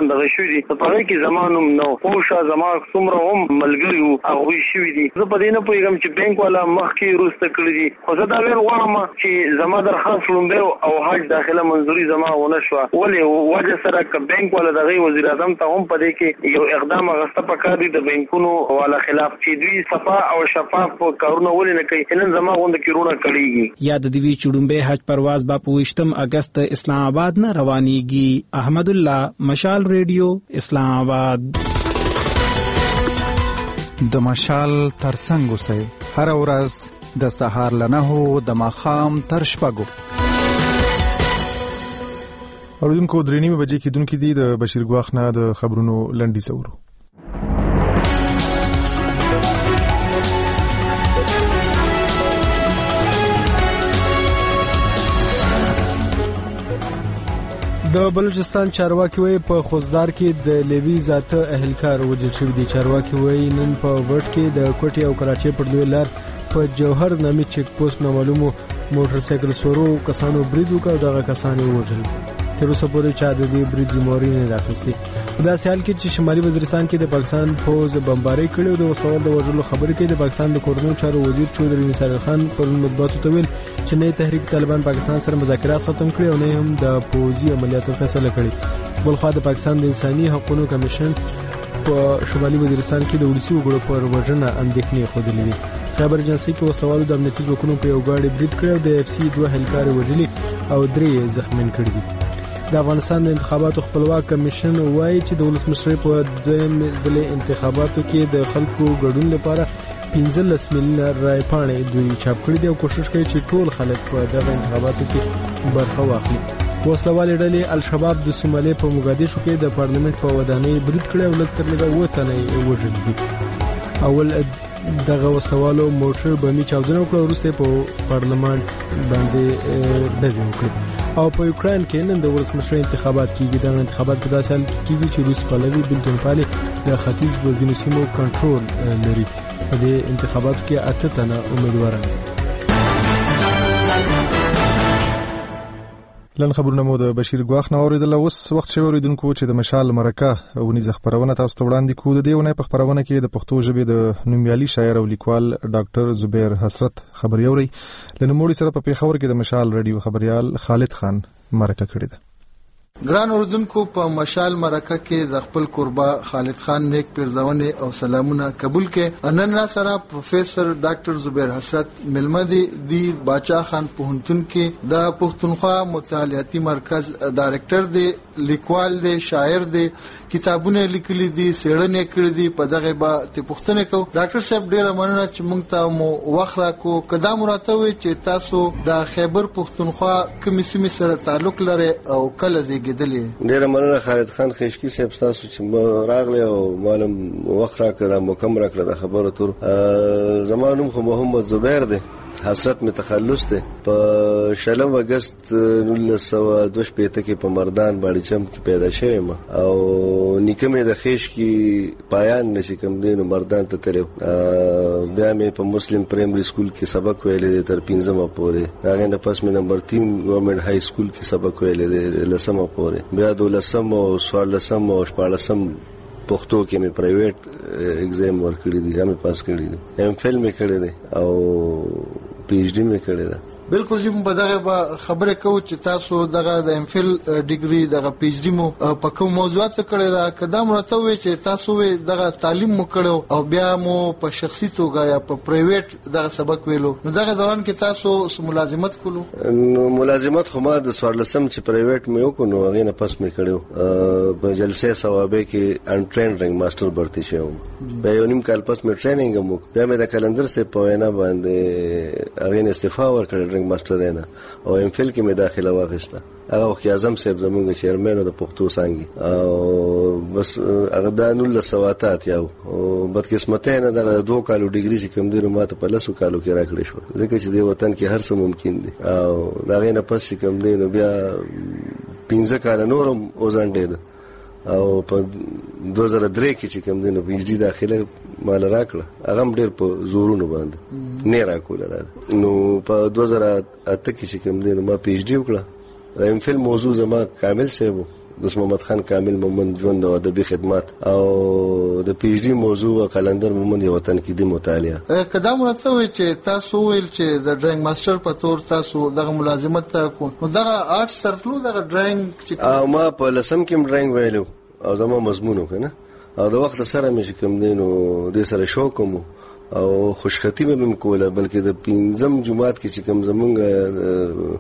کسان دغه شوي دي په هغه کې زمانوم نو خوشا زما څومره هم ملګری هغه شوي دي زه په دې نه پوهیږم چې بانک والا مخکې روسته کړی دي خو زه دا ویل غواړم چې زما درخواست لومبه او حج داخله منظوري زما ونه شو ولې وجه سره ک بانک والا دغه وزیر اعظم ته هم په دې کې یو اقدام غسته پکار دي د بانکونو والا خلاف چې دوی صفا او شفاف کارونه ولې نه کوي نن زما غونډه کې رونه کړیږي یاد دی وی چړمبه حج پرواز با پوښتم اگست اسلام آباد نه روانيږي احمد الله مشال ریډیو اسلام آباد د مشال ترڅنګ اوسئ هر ورځ د سهار لنهو د ماخام تر شپږو اوردونکو درې نیمه بجې کې دونکو دي د بشیر ګواخ نه د خبرونو لنډي سورو د بلوچستان چارواکي وایي په خوزدار کې د لیوي ذاته اهلکار وژل شوی دي. چارواکي وایي نن په وټ کې د کوټي او کراچۍ پر دوی لار په جوهر نامي چیک پوسټ نامعلومو موټر سایکل سورو کسانو برید وکړ، دغه کسان یې وژل. تر اوسه پورې چا د دې برید ذمہواري نه ده اخیستې. په داسې حال کې چې شمالي وزیرستان کې د پاکستان پوځ بمباري کړې او د وسوال د وژلو خبرې کوي، د پاکستان د کورنیو چارو وزیر چودري نثار خان پر مطبوعاتو ته ویل چې نه تحریک طالبان پاکستان سره مذاکرات ختم کړي او نه هم د پوځي عملیاتو فیصله کړي. بلخوا د پاکستان د انساني حقوقو کمیشن په شمالي وزیرستان کې د ولسی وګړو پر وژنه اندېښنې خوده لري. خبر اجنسی کې وسوالو د امنیتي ځواکونو په یو غاړي برید کړ او د اف سی دوه هلکار وژلي او درې زخمین کړي دي. د افغانستان د انتخاباتو خپلواک کمیشن وایي چې د ولسمشر په دویم ځلې انتخاباتو کې د خلکو ګډون لپاره پنځلس میلیونه رای پاڼې دوی چاپ کړي دي او کوشش کوي چې ټول خلک په دغه انتخاباتو کې برخه واخلي. وسلوالې ډلې الشباب د سومالي په موګادیشو کې د پارلیمنت په ودانۍ برید کړی او لږ تر لږه اووه تنه یې وژلي دي. اول دغه وسوالو موټر بمي چاودنه وکړه، وروسته په پارلمان باندې ډزې وکړې. او په یوکرين کې نن د ولسمشر انتخابات کیږي. د انتخابات په داسې حال کې کیږي چې روس پلوي بلټون پالي د ختیځ وزینو سیمو کنټرول لري. په دې انتخاباتو کې اته تنه امیدواران دي. لن خبرونه مو د بشیر ګواخ نه اوریدل. اوس وخت شوی اوریدونکو چې د مشال مرکه ونیزه خبرونه تاسو ته وړاندې کوو. د دې ونې په خبرونه کې د پښتو ژبې د نومیالي شاعر او لیکوال ډاکټر زبیر حسرت خبري اوري. لنموړي سره په پیښور کې د مشال ریډیو خبريال خالد خان مرکه کړې ده. ګران اوردونکو، په مشال مرکه کې د خپل قربا خالد خان نیک پیرزونه او سلامونه قبول کې. نن را سره پروفیسور ډاکټر زبیر حسرت ملمدي دی باچا خان پوهنتون کې د پښتونخوا مطالعاتي مرکز ډایرکټر دی، لیکوال دی، شاعر دی، کتابونه لیکلي دي، سیړنې کړې دي. په دغه با ته پوښتنه کو ډاکټر صاحب ډیره مننه چې موږ ته مو وخت راکو. کدا مراته وي چې تاسو د خیبر پښتونخوا کومې سیمې سره تعلق لري او کله زیږیدلې؟ ډیره مننه خالد خان خشکی صاحب تاسو چې راغلی او معلوم وخت راکړه مکم راکړه د خبرو تر. زمانوم خو محمد زبیر دی، حسرت می تخلص ده. په شلم اگست نولس سوه دوه شپېته کې په مردان باندې چم کې پیدا شوم او نیکمه د خیش کې پایان نشي کوم دینو مردان ته تلو. بیا مې په مسلم پرایمری سکول کې سبق ویلې تر پنځمه پورې. هغه نه پس مې نمبر تین ګورنمنت های سکول کې سبق ویلې لسمه پورې. بیا د لسم او څوارلسم او شپاړلسم پښتو کې مې پرایویټ ایگزام ورکړی دي، هم پاس کړی دي. ایم فل مې کړی دی او پی ایچ ډی مې کړی دی. بالکل چې په دغه خبره کوو چې تاسو دغه د ایم فل ډیګري دغه پی ایچ ډی مو په کوم موضوعات کړی دا کدا مرته وي چې تاسو دغه تعلیم مو کړو او بیا مو په شخصي توګه یا په پرایویټ دغه سبق ویلو، نو دغه دوران کې تاسو ملازمت کولو؟ نو ملازمت خو ما د څوارلسم چې پرایویټ مې وکړو نو هغه نه پس مې کړو. په جلسه ثوابه کې ان ټرین رنګ ماستر برتی شوم. بیا یو نیم کال پس مې ټریننګ مو بیا مې د کلندر سره په وینا باندې هغه استعفا ورکړل ماستر نه او ام فل کې مې داخله واغسته. هغه وخت اعظم صاحب زموږ چیرمن د پښتو څنګه او بس هغه د نول سواتات یو او بدقسمته نه د دوه کالو ډیګري چې کوم دی ماته په لسو کالو کې راکړې شو، ځکه چې د وطن کې هر څه ممکن دي. او دا غي نه پس کوم دی نو بیا پنځه کال نورم اوزانډې ده او په دوه زره درې کې چې کوم دی نو پی ایچ ډی داخله مال راکړه. هغه ډېر په زورونو باندې نه راکوله. نو په دوه زره اته کې چې کوم دی نو ما پی ایچ ډی وکړه. د ام فل موضوع زما کامل سیبو دوست محمد خان کامل مومند ژوند او ادبي خدمات او د پی ایچ ډي موضوع قلندر مومند یو تنقیدي مطالعه. کدا مونږ ته وی چې تاسو ویل چې د ډرایینګ ماستر په تور تاسو دغه ملازمت کو نو دغه آرټس سرفلو دغه ډرایینګ چې ما په لسم کې ډرایینګ ویلو او زما مضمون وکنه او د وخت سره مې کوم دینو د سره شوق کوم او خوشخطي به مم کوله بلکې د پنځم جمعات کې چې کوم زمونږ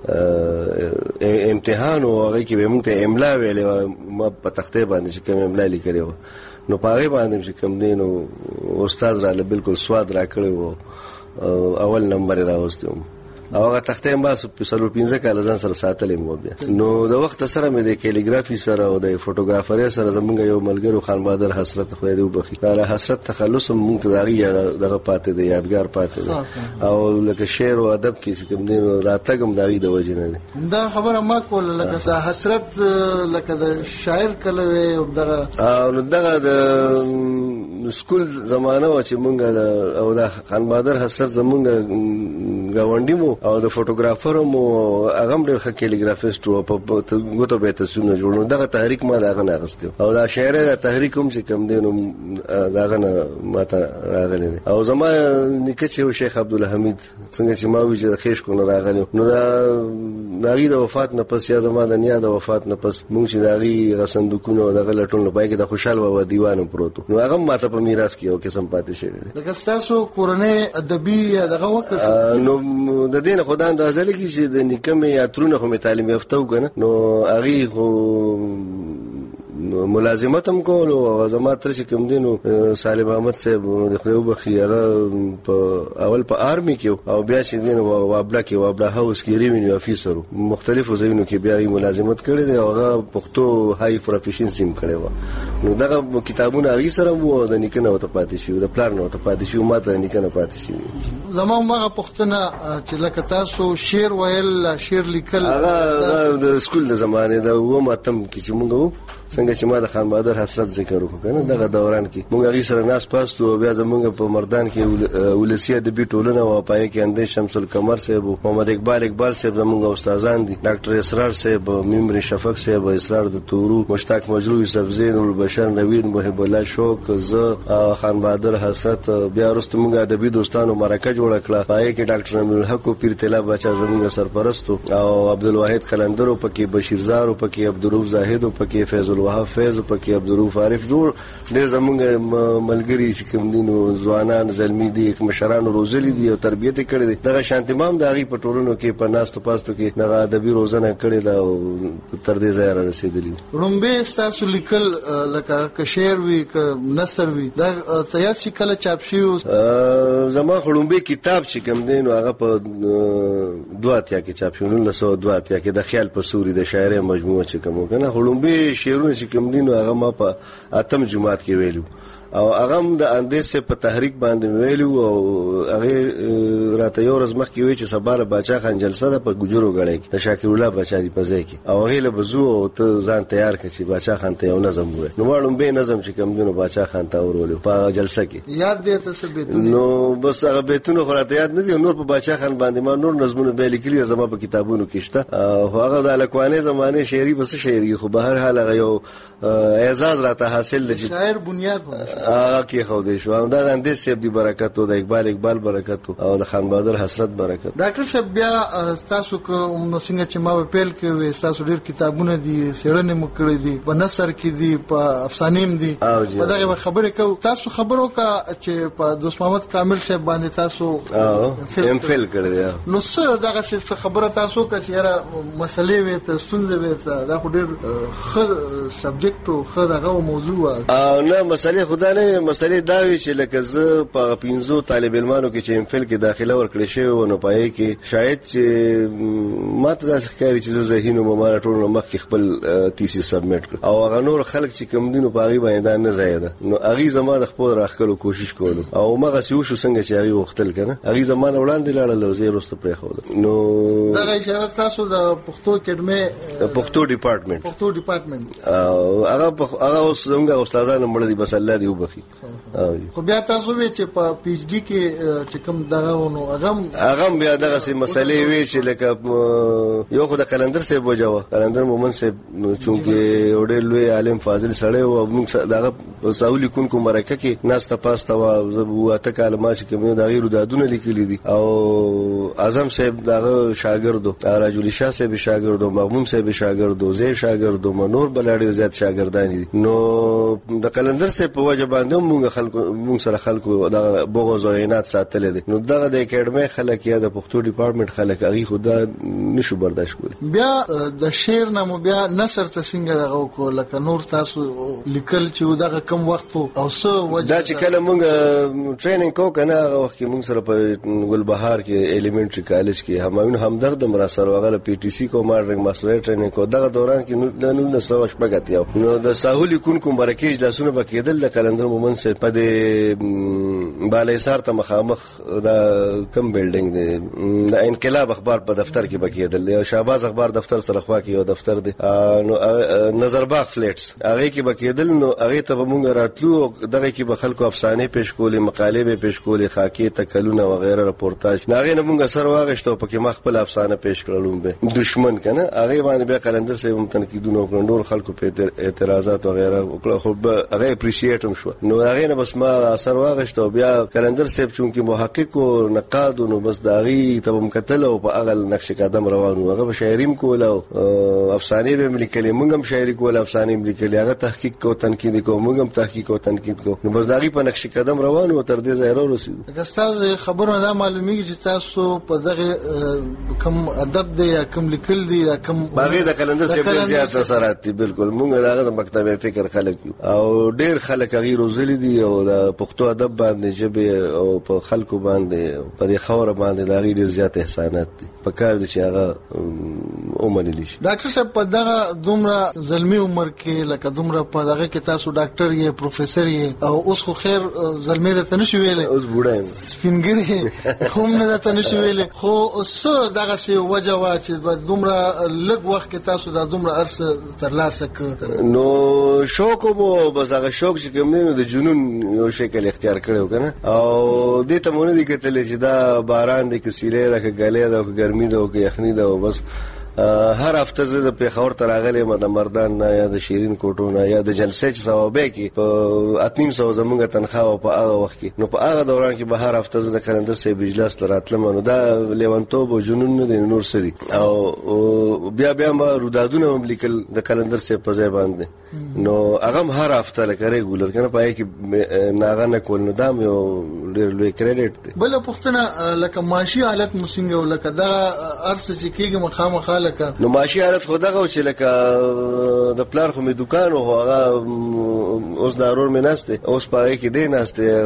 امتحان او هغه کې به موږ ته املا ویلې ما په تخته باندې چې کوم املا لیکلې و نو پاره باندې چې کوم دینو استاد را بالکل سواد را کړو اول نمبر راوستم او هغه تخته ما په سلو پنځه کال ځان سره ساتلې مو بیا نو د وخت سره مې د کالیګرافي سره او د فوټوګرافري سره زمونږ یو ملګری خان بهادر حسرت خدای دې وبخي دا حسرت تخلص مونږ ته دغه دغه پاتې دی یادګار پاتې دی او لکه شعر او ادب کې کوم دین راتګم دغه د وجه نه دا خبره ما کول لکه حسرت لکه د شاعر کله او دغه او دغه د سکول زمانه و چې مونږ او د خان بهادر حسرت زمونږ غونډي مو او د فوټوګرافر مو هغه ډېر ښه کالیګرافیسټ او په غوته به تاسو جوړو دغه تحریک ما دغه نه غستو او دا شعر د تحریک هم چې کم دینو دغه نه ماته راغلی او زما نیکه چې شیخ عبدالحمید څنګه چې ما وی چې خېش کو نه راغلی نو دا دغه د وفات نه پس یا زما د نیا د وفات نه پس مونږ چې دغه غسندکونو دغه لټون په کې د خوشحال و دیوانو پروتو نو هغه ماته په میراث کې او قسم پاتې شوی لکه تاسو کورنۍ ادبي دغه وخت نو د دین خدای اندازه لګی چې د نکمه یا ترونه خو تعلیم یافته وکنه نو هغه خو ملازمت هم کول او زما تر چې کوم دینو سالم احمد صاحب د خو بخي هغه په اول په آرمي کې او بیا چې دین وابلا کې وابلا هاوس کې ریوینیو افیسر مختلفو ځایونو کې بیا ملازمت کړی دی او هغه پښتو هاي پروفیشنسي هم کړی و نو دغه کتابونه هغه سره وو د نکنه ته پاتې شو د پلان نه ته پاتې شو ماته نکنه پاتې شو زما مغه پښتنه چې لکه تاسو شعر ویل شعر لیکل هغه د سکول د زمانه د و ماتم کې چې موږ څنګه چې ما د خان بهادر حسرت ذکر وکړ کنه دغه دوران کې موږ هغه سره ناس پاستو بیا زموږ په مردان کې ولسی ادبي ټولنه او پای کې اندې شمس القمر صاحب محمد اقبال اقبال صاحب زموږ استادان دي ډاکټر اسرار صاحب ممر شفق صاحب اسرار د تورو مشتاق مجروح یوسف زین البشر نوید محب الله شوق ز خان بهادر حسرت بیا ورسته موږ ادبي دوستانو مرکه جوړ کړه پای کې ډاکټر امین الحق پیر طلا بچا زموږ سرپرستو او عبدالواحد قلندر پکې بشیر زار پکې عبدالرؤف زاهد پکې فیض الوهاب فیض پکې عبدالرؤف عارف جوړ ډېر زمونږ ملګری چې کوم دینو ځوانان زلمی دي مشرانو روزلي دي او تربیت کړي دي دغه شانتي مام د هغه پټورونو کې په ناستو پاستو کې دغه ادبي روزنه کړي دا تر دې ځای را رسیدلی رومبه تاسو لیکل لکه کشیر وی ک نثر وی دا تیار شي کله چاپ شي زما خړومبه کتاب چې کوم دینو هغه په دواتیا کې چاپ شو نو له دواتیا کې د خیال په سوري د شاعري مجموعه چې کوم کنه خړومبه شعرونه چې کوم دینو هغه ما په اتم جمعات کې ویلو او هغه د اندیس سے په تحریک باندې ویلو او هغه راته یو ورځ مخکې وی چې سباله باچا خان جلسه ده په ګجرو غړې کې د شاکر الله بچا دی په ځای کې او هغه له بزو او ته ځان تیار کړي چې باچا خان ته یو نظم وای نو معلوم به نظم چې کوم دینو باچا خان ته ورولو په جلسه کې یاد دی ته څه بیتونه نو بس هغه بیتونه خو راته یاد نه دي نور په باچا خان باندې ما نور نظمونه به لیکلي زما په کتابونو کې شته او هغه د الکوانه زمانه شعري بس شعري خو به هر حال هغه یو اعزاز راته حاصل دي شاعر بنیاد هغه کې خو دې شو دا د اندیس صاحب دی برکت او د اقبال اقبال برکت او د خان بهادر حسرت برکت ډاکټر صاحب بیا تاسو کوم څنګه چې ما پیل کې تاسو ډیر کتابونه دي سیړنې مو کړې دي په نثر کې دي په افسانېم دي په دغه خبره کو تاسو خبرو کا چې په دوست محمد کامل صاحب باندې تاسو ام فل کړی نو څه دغه څه خبره تاسو کا چې یاره مسلې وې ته ستونزې وې ته دا خو ډیر ښه سبجیکټ او ښه دغه موضوع او نه مسلې خدا نه مسلې دا وی چې لکه زه په پینځو طالب علمانو کې چې ام فل کې داخله ورکړې شوی نو پای کې شاید چې ماته د ښکاری چې زه هینو مماره ټول مخ کې خپل تیسی سبمیټ کړ او هغه نور خلک چې کوم دینو پاغي باندې نه زیاده نو هغه زما د خپل راخلو کوشش کولو او مغه سیو شو څنګه چې هغه وختل کنه هغه زما وړاندې لاړل او زه رسته پرې خو نو دا اشاره تاسو د پښتو اکیډمي پښتو ډپارټمنټ پښتو ډپارټمنټ او هغه هغه اوس څنګه استادانو مړ دي بس الله دې وبخي. خو بیا تاسو وی چې په پی ایچ ډي کې چې کوم دغه ونو هغه هغه بیا دغه سي مسلې وی چې لکه یو خو د قلندر صاحب وجوه قلندر مومن صاحب چونکه وړ لوی عالم فاضل سره او موږ دغه ساولي کون کو مرکه کې ناس تاسو ته واته کلمه چې کوم د غیر دادونه لیکلي دي او اعظم صاحب دغه شاګردو راجولی شاه صاحب شاګردو مغموم صاحب شاګردو زه شاګردو منور بلاړي زیات شاګردان دي نو د قلندر صاحب په وجه باندې موږ خلکو موږ سره خلکو د بغوز او عینات ساتل دي نو دغه د اکیډمي خلک یا د پښتو ډپارټمنټ خلک هغه خدا نشو برداشت کولی. بیا د شعر نامو بیا نثر ته څنګه دغه کو لکه نور تاسو لیکل چې دغه کم وخت او څه وجه دا چې کله موږ ټریننګ کو کنه هغه وخت کې موږ سره په ګلبهار کې الیمنټری کالج کې همایون همدرد مرا سره وغله پی ټی سی کو مارډرنګ ماستر ټریننګ کو دغه دوران کې د نو سو شپږ یو نو د ساحل کون کوم برکې لاسونه بکیدل د قلندر مومن سے په د بالایسار ته مخامخ دا کم بلډینګ دی د انقلاب اخبار په دفتر کې بکیدل دی شهباز اخبار دفتر سره خوا کې یو دفتر دی نو نظرباغ فلیټس هغه کې بکیدل نو هغه ته موږ راتلو دغه کې به خلکو افسانه پیش کولې مقالې به پیش کولې خاکې تکلونه وغیرہ رپورتاج هغه نه موږ سره واغښتو پکې مخبل افسانه پیش کړلو به دشمن کنه هغه باندې به قلندر صاحب هم تنقیدونه وکړل خلکو په اعتراضات وغیرہ وکړه خو هغه اپریشیټ هم شو نو هغه نه بس ما اثر واغښتو بیا قلندر صاحب چونکی محقق او نقاد نو بس داغي ته هم کتل او په هغه نقش قدم روانو هغه شاعریم کول او افسانه به ملکلې موږ هم شاعري کول افسانه ملکلې هغه تحقیق کو تنقید کو موږ هم تحقیق او تنقید کو نو بس داغي په نقش قدم روانو تر دې ځای ورسېدو. استاد خبرونه دا معلومیږي چې تاسو په دغه کم ادب دی یا کم لیکل دی یا کم باغې د قلندر صاحب زیات اثرات دي بالکل موږ دغه د مکتب فکر خلک او ډېر خلک هغه روزلي دي او د پښتو ادب باندې جبه او په خلکو باندې په دې خوره باندې دغه ډېر زیات احسانات دي په کار دي چې هغه اومنلی شي. ډاکټر صاحب په دغه دومره زلمی عمر کې لکه دومره په دغه کې تاسو ډاکټر یې پروفیسور یې او اوس خو خیر زلمی ته نشو ویلې اوس بوډا یم سپینګری هم نه ته نشو ویلې خو څه دغه څه وجه وا چې دومره لږ وخت کې تاسو دا دومره ارس ترلاسه ک نو شوق مو بس هغه شوق چې کوم نه د جنون یو شکل اختیار کړو کنه او دې ته مونږ دي کتل چې دا باران دی کسیره دا ګلې دا ګرمي دا او یخني دا بس هر هفته زه د پیښور ته راغلی م د مردان نه یا د شیرین کوټو نه یا د جلسې چې ثوابه کې په اتنیم سو زمونږ تنخواه په هغه وخت کې نو په هغه دوران کې به هر هفته زه د قلندر صاحب اجلاس ته راتلم نو دا لیونتوب او جنون نه دی نور څه دي او بیا بیا ما رودادونه هم لیکل د قلندر صاحب په ځای باندې نو هغه هم هر هفته لکه ریګولر کنه پای کې ناغه نه کول نو دا یو ډېر لوی کریډټ دی. بل پښتنه لکه معاشي حالت مسنګ ولکه دا ارس چې کېږي مخامخ نو معاشي حالت خو دغه چې لکه د پلار خو می دکان او هغه اوس دارور می نهسته اوس پاره کې دی نهسته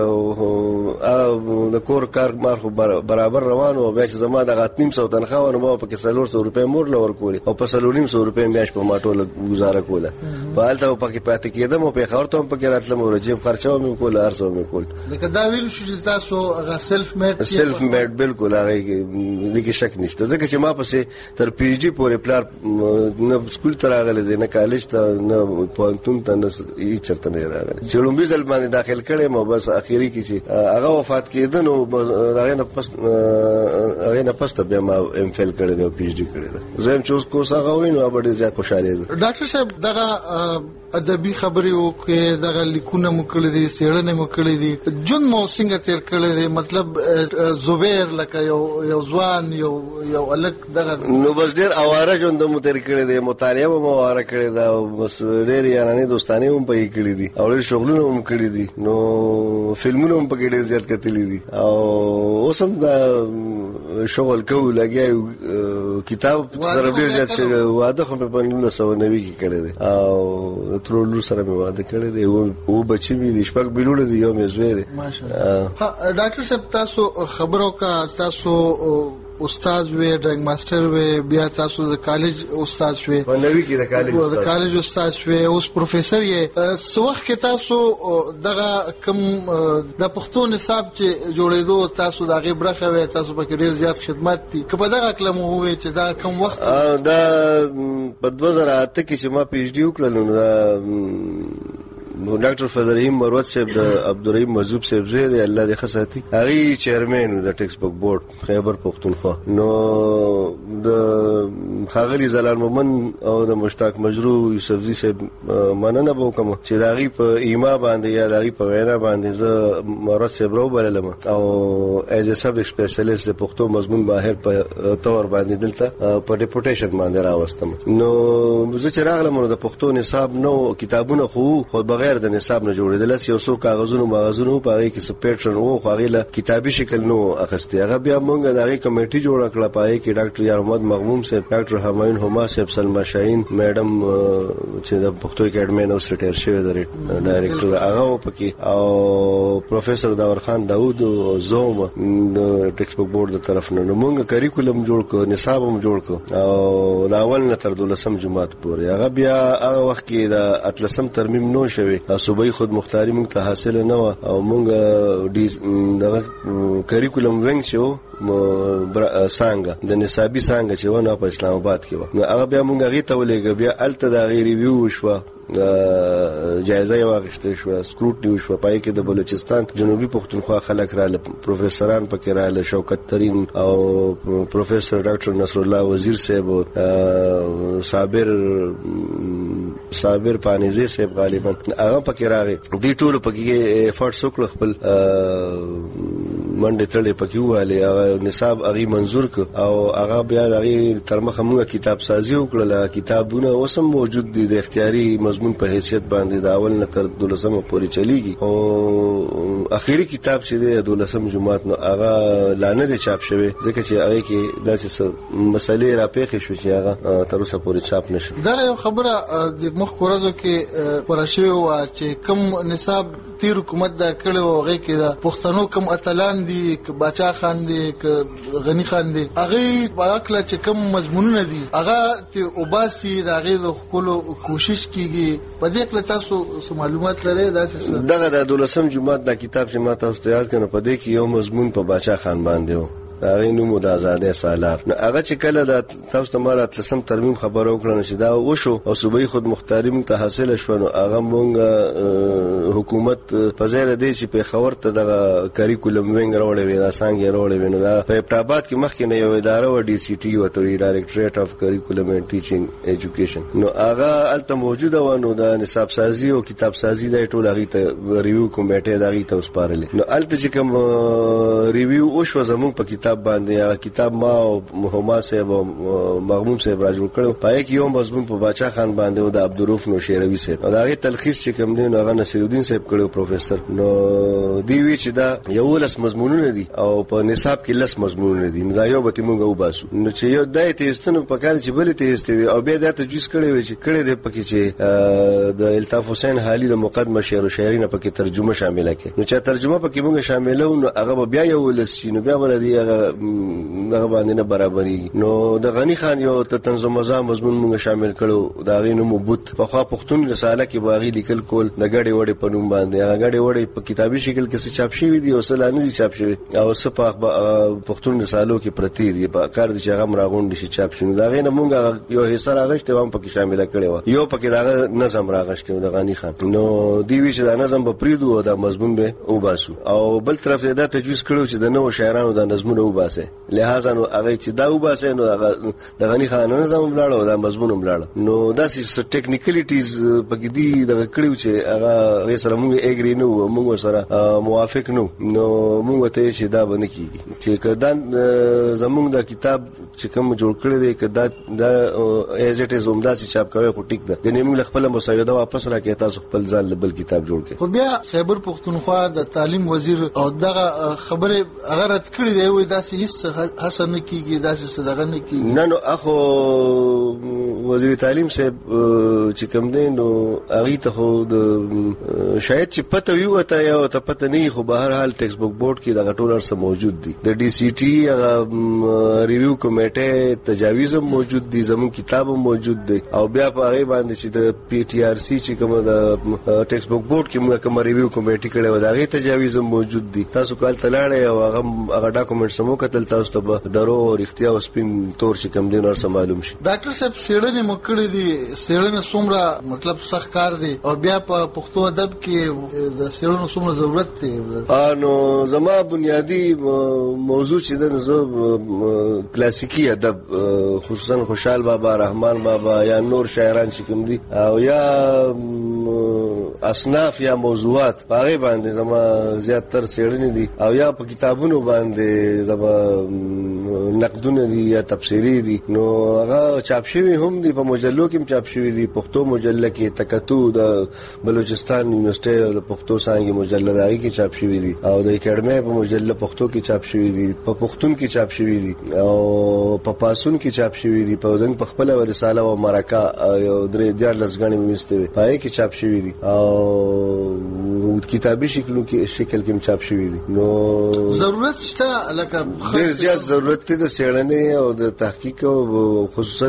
او د کور کار مار خو برابر روان او بیا چې زما د غاتنیم سو تنخواه نو ما په کې څلور سو روپے مور لور کولی او په څلورنیم سو روپے میاش په ماټول گزاره کوله په حالت په کې پاتې کېدم او په خبر ته په کې راتلم او جیب خرچاو مې کول ارسو مې کول لکه دا ویل شو چې تاسو هغه سیلف میډ سیلف میډ بالکل هغه کې دغه شک نشته ځکه چې ما پسې تر پی ایچ ډي پورې پلار نه سکول ته راغلی دی نه کالج ته نه پوهنتون ته نه هیڅ چرته نه راغلی چې لومبي ځل باندې داخل کړی مو بس اخیری کې چې هغه وفات کېده نو هغه نه پس هغه نه پس ته بیا ما ام فیل کړی دی او پی ایچ ډي کړی دی زه هم چې اوس کوس هغه وینم ډېر زیات خوشاله یم. ډاکټر صاحب دغه ادبي خبرې وکړې دغه لیکونه مو کړې دي سیړنې مو کړې دي جون مو څنګه تیر کړې دي مطلب زبیر لکه یو یو ځوان یو یو الک دغه نو بس ډېر اواره ژوند مو تیر کړی دی مطالعه مو اواره کړې ده او بس ډېر یارانې دوستانې هم پکې کړې دي او ډېر شغلونه هم کړې دي نو فلمونه هم پکې ډېر زیات کتلې دي او اوس هم دا شغل کوو لګیا کتاب سره ډېر زیات شوی واده خو په نولس سوه نوي کې کړی دی او ترولو سره مې واده کړی دی او بچی مې د شپږ بیلونه دی یو مې زوی دی ماشاءالله. ډاکټر صاحب تاسو خبرو کا تاسو استاد وې ډرنګ ماستر وې بیا تاسو د کالج استاد وې په نوي کې د کالج استاد د کالج استاد وې اوس پروفیسور یې سوخ کې تاسو دغه کم د پښتو نصاب چې جوړېدو تاسو د غیبرخه وې تاسو په ډېر زیات خدمت دي که په دغه کلم هوې چې دا کم وخت دا په دوه زره اته کې چې ما پی ایچ ډي وکړل نو ډاکټر فضل رحیم مروت صاحب د عبدالرحیم مذوب صاحب زوی دی الله دې خصاتی هغه چیرمن د ټیکس بک بورډ خیبر پختونخوا نو د خاغلی زلال مومن او د مشتاق مجرو یوسفزی صاحب مننه به کوم چې داغي په ایما باندې یا داغي په وینا باندې زه مروت صاحب رو بللم او ایز ا سب سپیشلیست د پښتو مضمون بهر په تور باندې دلته په ډیپوټیشن باندې راوستم نو زه چې راغلم نو د پښتو نصاب نو کتابونه خو خو بغیر د نصاب نه جوړېدل چې اوسو کاغذونو ماغذونو په هغه کې سپیټرن او خو هغه له کتابي شکل نو اخستي هغه بیا مونږ د هغه کمیټي جوړ کړه پای کې ډاکټر یار محمد مغموم صاحب ډاکټر همایون هما صاحب سلمہ شاهین میډم چې د پښتو اکیډمي نو سټیر شوی د ډایریکټر هغه پکې او پروفیسور داور خان داوود او زوم د ټیکس بک بورډ د طرف نه مونږ کریکولم جوړ کړ نصاب هم جوړ کړ او دا اول نه تر دولسم جماعت پورې هغه بیا هغه وخت کې د اتلسم ترمیم نو شوی صوبایي خود مختاری مونږ ته حاصل نه و او مونږ دغه کریکولم وینګ شو څنګه د نصابي څنګه چې ونه په اسلام آباد کې و نو هغه بیا مونږ غي ته ولېګ بیا الته د غیر ریویو شو جایزه یې واغشته شو سکروټنی شو پای کې د بلوچستان جنوبي پښتونخوا خلک را پروفیسوران پکې را شوکت ترين او پروفیسور ډاکټر نصر الله وزیر صاحب صابر صابر پانیزی صاحب غالبا هغه پکې راغی دوی ټول پکې افورټ وکړ خپل منډه تړلې پکې واله هغه نصاب هغه منزور ک او هغه بیا هغه تر مخه موږ کتاب سازي وکړه کتابونه اوسم موجود دي د اختیاري مضمون په حیثیت باندې د اول نه تر دولسمه پورې چلیږي او اخیری کتاب چې د دولسم جماعت نو هغه لانه چاپ شوی ځکه چې هغه کې داسې مسلې را پیښې شو چې هغه تر اوسه پورې چاپ نشو دا یو خبره د مخ کورازو کې پرشه و چې کم نصاب تیر حکومت دا کړو هغه کې دا پښتنو کم اتلان دي ک بچا خان دي ک غنی خان دي هغه باکله چې کم مضمونونه دي هغه ته وباسي دا غي د خپل کوشش کیږي په دې کې تاسو معلومات لرئ دا څه دغه د دولسم جماعت دا کتاب چې ما تاسو ته یاد کړم په دې کې یو مضمون په بچا خان باندې و هغه نو مو د آزادۍ سالار نو هغه چې کله د تاسو ته مال اتلسم ترمیم خبرو کړل چې دا وشو او صوبایي خود مختاری مون ته حاصل شو نو هغه مونږ حکومت په ځای دی چې په خبر ته د کریکولم وینګ راوړې وي دا څنګه راوړې وي نو دا په ابتابات کې مخکې نه یو اداره و ډي سي ټي وته وی ډایریکټریټ اف کریکولم اینڈ ټیچینګ ایجوکیشن نو هغه الته موجوده و نو د نصاب سازي او کتاب سازي د ټول هغه ته ریویو کمیټه دا هغه ته وسپارل نو الته چې کوم ریویو او شو زموږ په کتاب باندې کتاب ما او محمد صاحب او مغموم صاحب راجو کړو پای کې یو مضمون په باچا خان باندې او د عبدالرؤف نوشیروي صاحب دا غي تلخیص چې کوم دی نو هغه نصیر الدین صاحب کړو پروفیسور نو دی وی چې دا یو لس مضمونونه دي او په نصاب کې لس مضمونونه دي دا یو به موږ وباسو نو چې یو دای ته استنو په کار چې بل ته استوي او بیا د تجویز کړي وي چې کړي د پکې چې د الطاف حسین حالی د مقدمه شعر او شاعری نه پکې ترجمه شامله کړي نو چې ترجمه پکې موږ شامله نو هغه بیا یو لس نو بیا ولدي هغه هغه باندې نه برابرۍ نو د غنی خان یو ته تنظیم نظام مضمون موږ شامل کړو دا غي نو مبوت په خوا پښتون رساله کې باغی لیکل کول د غړې وړې په نوم باندې هغه غړې وړې په کتابي شکل کې څه چاپ شوی دي او سلانه دي چاپ شوی او څه په پښتون رسالو کې پرتی دي په کار دي چې هغه مراغون دي چې چاپ شوی دا غي نو موږ یو حصہ راغشته هم پکې شامل کړو یو پکې دا نظم راغشته د غنی خان نو دی وی چې دا نظم به پریدو او دا مضمون به او باسو او بل طرف دا تجویز کړو چې د نو شاعرانو د نظمونه او باسه لہذا نو هغه چې دا وباسه نو هغه د غنی خان نظم ملاړو دا مضمون ملاړو نو دا څه ټیکنیکلیټیز پکې دي د کړیو چې هغه غي سره موږ اګری نو موږ سره موافق نو نو موږ ته چې دا باندې کیږي چې کدا زموږ د کتاب چې کوم جوړ کړی دی کدا دا ایز اټ از عمدا چې چاپ کوي خو ټیک ده د نیمه خپل مسوده واپس راکې تاسو خپل ځان بل کتاب جوړ کړئ خو بیا خیبر پختونخوا د تعلیم وزیر او دغه خبره هغه رد کړی دی وای دا هیڅ حسن نه کیږي دا څه دغه نه کیږي نه نو اخو وزیر تعلیم صاحب چې کوم دی نو هغه ته خو د شاید چې پته وي وته یا ته پته نه خو به هر حال ټیکس بک بورډ کې د ټولر سره موجود دي د ډي سي ټي ریویو کمیټه تجاویز هم موجود دي زمون کتاب هم موجود دي او بیا په هغه باندې چې د پی ټي آر سی چې کوم د ټیکس بک بورډ کې موږ کوم ریویو کمیټه کړي و دا غي تجاویز هم موجود دي تاسو کال تلاړې او هغه هغه ډاکومېنټس سمو کتل تاسو ته درو رښتیا او سپین تور چې کم دین ورسره معلوم شي. ډاکټر صاحب سیړنې مکړې دي، سیړنې څومره مطلب سخت کار دی او بیا په پښتو ادب کې د سیړنو څومره ضرورت دی؟ نو زما بنیادی موضوع چې د نو کلاسیکی ادب خصوصا خوشحال بابا، رحمان بابا یا نور شاعران چې کوم دي او یا اصناف یا موضوعات هغه باندې زما زیاتره سیړنې دي او یا په کتابونو باندې زما نقدونه دي یا تفسیری دي. نو هغه چاپ شوی هم دي، په مجلو کې چاپ شوی دي. پښتو مجله کې تکتو د بلوچستان یونیورسيټي د پښتو څنګه مجله دای کې چاپ شوی دي او د اکیډمي په مجله پښتو کې چاپ شوی دي، په پښتون کې چاپ شوی دي او په پاسون کې چاپ شوی دي، په ځنګ په خپل رساله او مرکه یو درې دیار لسګنې مستوي پای کې چاپ شوی دي او کتابي شکل کې شکل کې چاپ شوی دي. نو ضرورت شته لکه ډیر زیات ضرورت دی د سیړنې او د تحقیق او خصوصا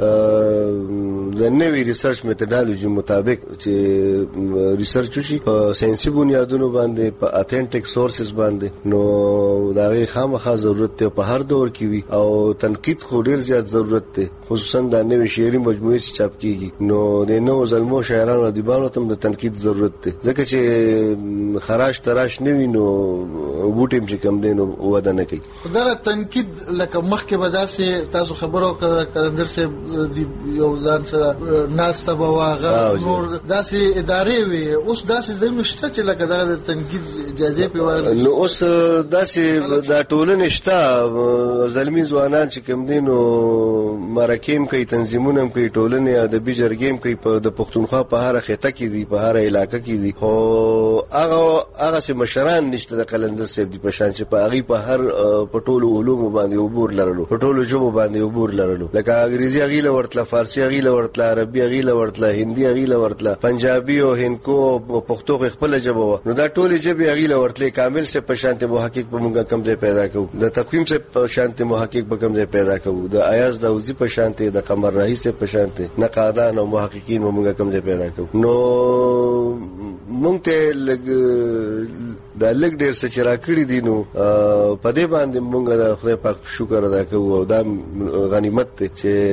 د نوې ریسرچ میتودولوژي مطابق چې ریسرچ وشي په ساينسي بنیادونو باندې، په اتھنټیک سورسز باندې. نو دا غي خامخا ضرورت دی په هر دور کې وي او تنقید خو ډیر زیات ضرورت دی، خصوصا د نوې شعري مجموعې چې چاپ کیږي. نو د نو ظلمو شاعرانو ادیبانو ته د تنقید ضرورت دی ځکه چې خراش تراش نوي نو بوټیم چې کم دین او ودا نه کوي. دا تنقید لکه مخکې به داسې تاسو خبرو کړندر سه دی یو ځان سره ناس ته واغه نور داسې ادارې وي، اوس داسې زموږ شته چې لکه دا د تنقید اجازه پیوړل. نو اوس داسې د ټولنې شته ظلمي ځوانان چې کم دین او مرکیم کوي، تنظیمونه کوي، ټولنې ادبي جرګې کوي په د پښتونخوا په هر خطه کې دي، په هر علاقې کې دي. خو هغه هغه سه مشران نشته د قلندر صاحب دی په شان چې په هغه په هر پټولو علوم باندې عبور لرلو، پټولو ژبه باندې عبور لرلو، لکه انګریزي غیله ورتله، فارسی غیله ورتله، عربي غیله ورتله، هندي غیله ورتله، پنجابي او هندکو پښتو خپل ژبه و. نو دا ټول ژبه غیله ورتله کامل سه په شانته محقق په موږ کم ځای پیدا کوو، د تقویم سه په شانته محقق په کم ځای پیدا کوو، د ایاز د اوزی په شانته، د قمر راهی سه په شانته نقادان او محققین موږ کم ځای پیدا کوو. نو مونږ ته لګ دا لګ ډیر څه چې راکړي دي. نو په دې باندې مونږ د خدای پاک شکر ادا کوو او دا غنیمت دی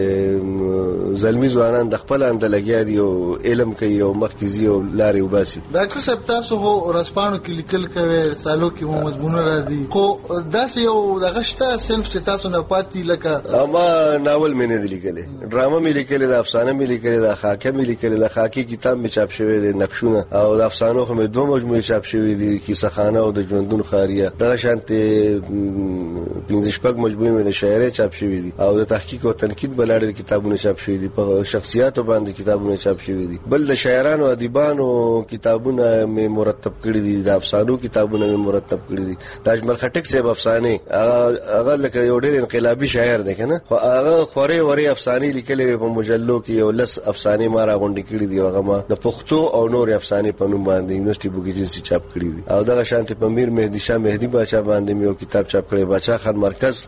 چې ظلمي ځوانان د خپل اند لګیا دي او علم کوي او مخکې او لارې وباسي. ډاکټر صاحب تاسو هو رسپانو کې لیکل کوي، رسالو کې مو مضمون راځي، خو داسې یو دغه شته صنف چې تاسو نه پاتې لکه ما ناول مې نه لیکلې، ډرامه مې لیکلې، د افسانه مې لیکلې، د خاکه مې لیکلې، د خاکی کتاب مې چاپ شوی دی نقشونه، او د افسانو خو مې دوه مجموعې چاپ شوی دي، کیسه خانه او د ژوندون خاریه. دا شانته پنځه شپږ مجموعې مې د شاعرۍ چاپ شوی دي او د تحقیق او تنقید بلاره کتابونه چاپ شوی دي، په شخصیتو باندې کتابونه چاپ شوی دي. بل د شاعرانو ادیبانو کتابونه مې مرتب کړی دي، د افسانو کتابونه مې مرتب کړی دي. د اجمل خټک صاحب افسانه هغه لکه یو ډېر انقلابي شاعر دی کنه، خو هغه خوري وري افسانې لیکلې په مجلو کې، یو لس افسانې ما راغونډې کړې دي، هغه ما د پښتو او نور افسانې په نوم باندې یونیورسيټي بوک ایجنسی چاپ کړی دي. او دغه شانته په میر مهدی شاه مهدی باچا باندې یو کتاب چاپ کړی، باچا خان مرکز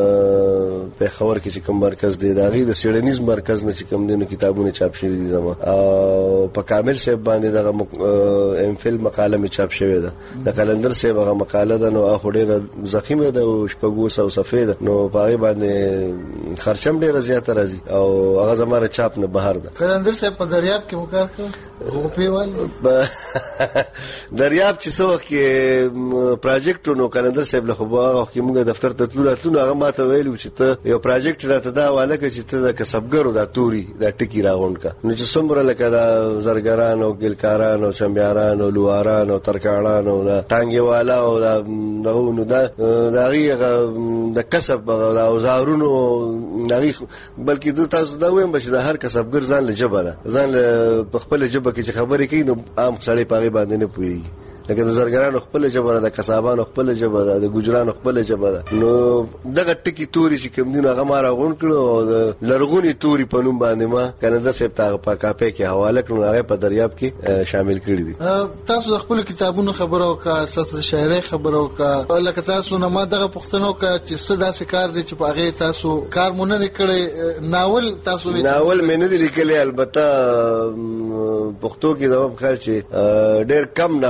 په خبر کې چې کوم مرکز دی، داغي د سیړنیز مرکز نه چې کوم دینو کتابونه چاپ شوی دي زما. او په کامل صاحب باندې دغه ام فل مقاله می چاپ شوی ده، د قلندر صاحب هغه مقاله ده، نو اخو ډیره زخیمه ده او شپږو سو صفحې ده، نو په هغه باندې خرچم ډیره زیاته راځي او هغه زماره چاپ نه بهر ده. قلندر صاحب په دریاب کې مکار کړ او په وال دریاب چې څو کې پروجیکټ نو قلندر صاحب له خو هغه کې موږ دفتر ته تلو راتلو، هغه ماته ویلو چې ته یو پروجیکټ راته دا حواله کړ چې ته د کسبګرو د توري د ټکی راغونډ کا. نو چې څومره لکه دا زرګران او ګلکاران او چمبیاران او لواران او ترکاڼان او دا ټانګي والا او دا نو دا دغه د کسب د اوزارونو دغه، بلکې د تاسو دا وایم چې د هر کسبګر ځان له جبه ده، ځان په خپل جبه کې چې خبرې کوي نو عام سړی پاغي باندې نه پوي، لکه د زرګرانو خپل جبه ده، د کسبانو خپل جبه ده، د ګجرانو خپل جبه ده. نو دغه ټکی توري چې کوم دین هغه ما راغون کړو او د لرغونی توري په نوم باندې ما کنده صاحب ته په کاپه کې حواله کړو، هغه په دریاب کې شامل کړی دي. تاسو خپل کتابونو خبرو کا، تاسو شاعرۍ خبرو کا، لکه تاسو نه ما دغه پښتنو کا چې صدا سي کار دي چې په هغه تاسو کار مونږ نه کړی. ناول تاسو ناول مې نه لیکلی، البته پښتو کې دا خیال چې ډېر کم ناول به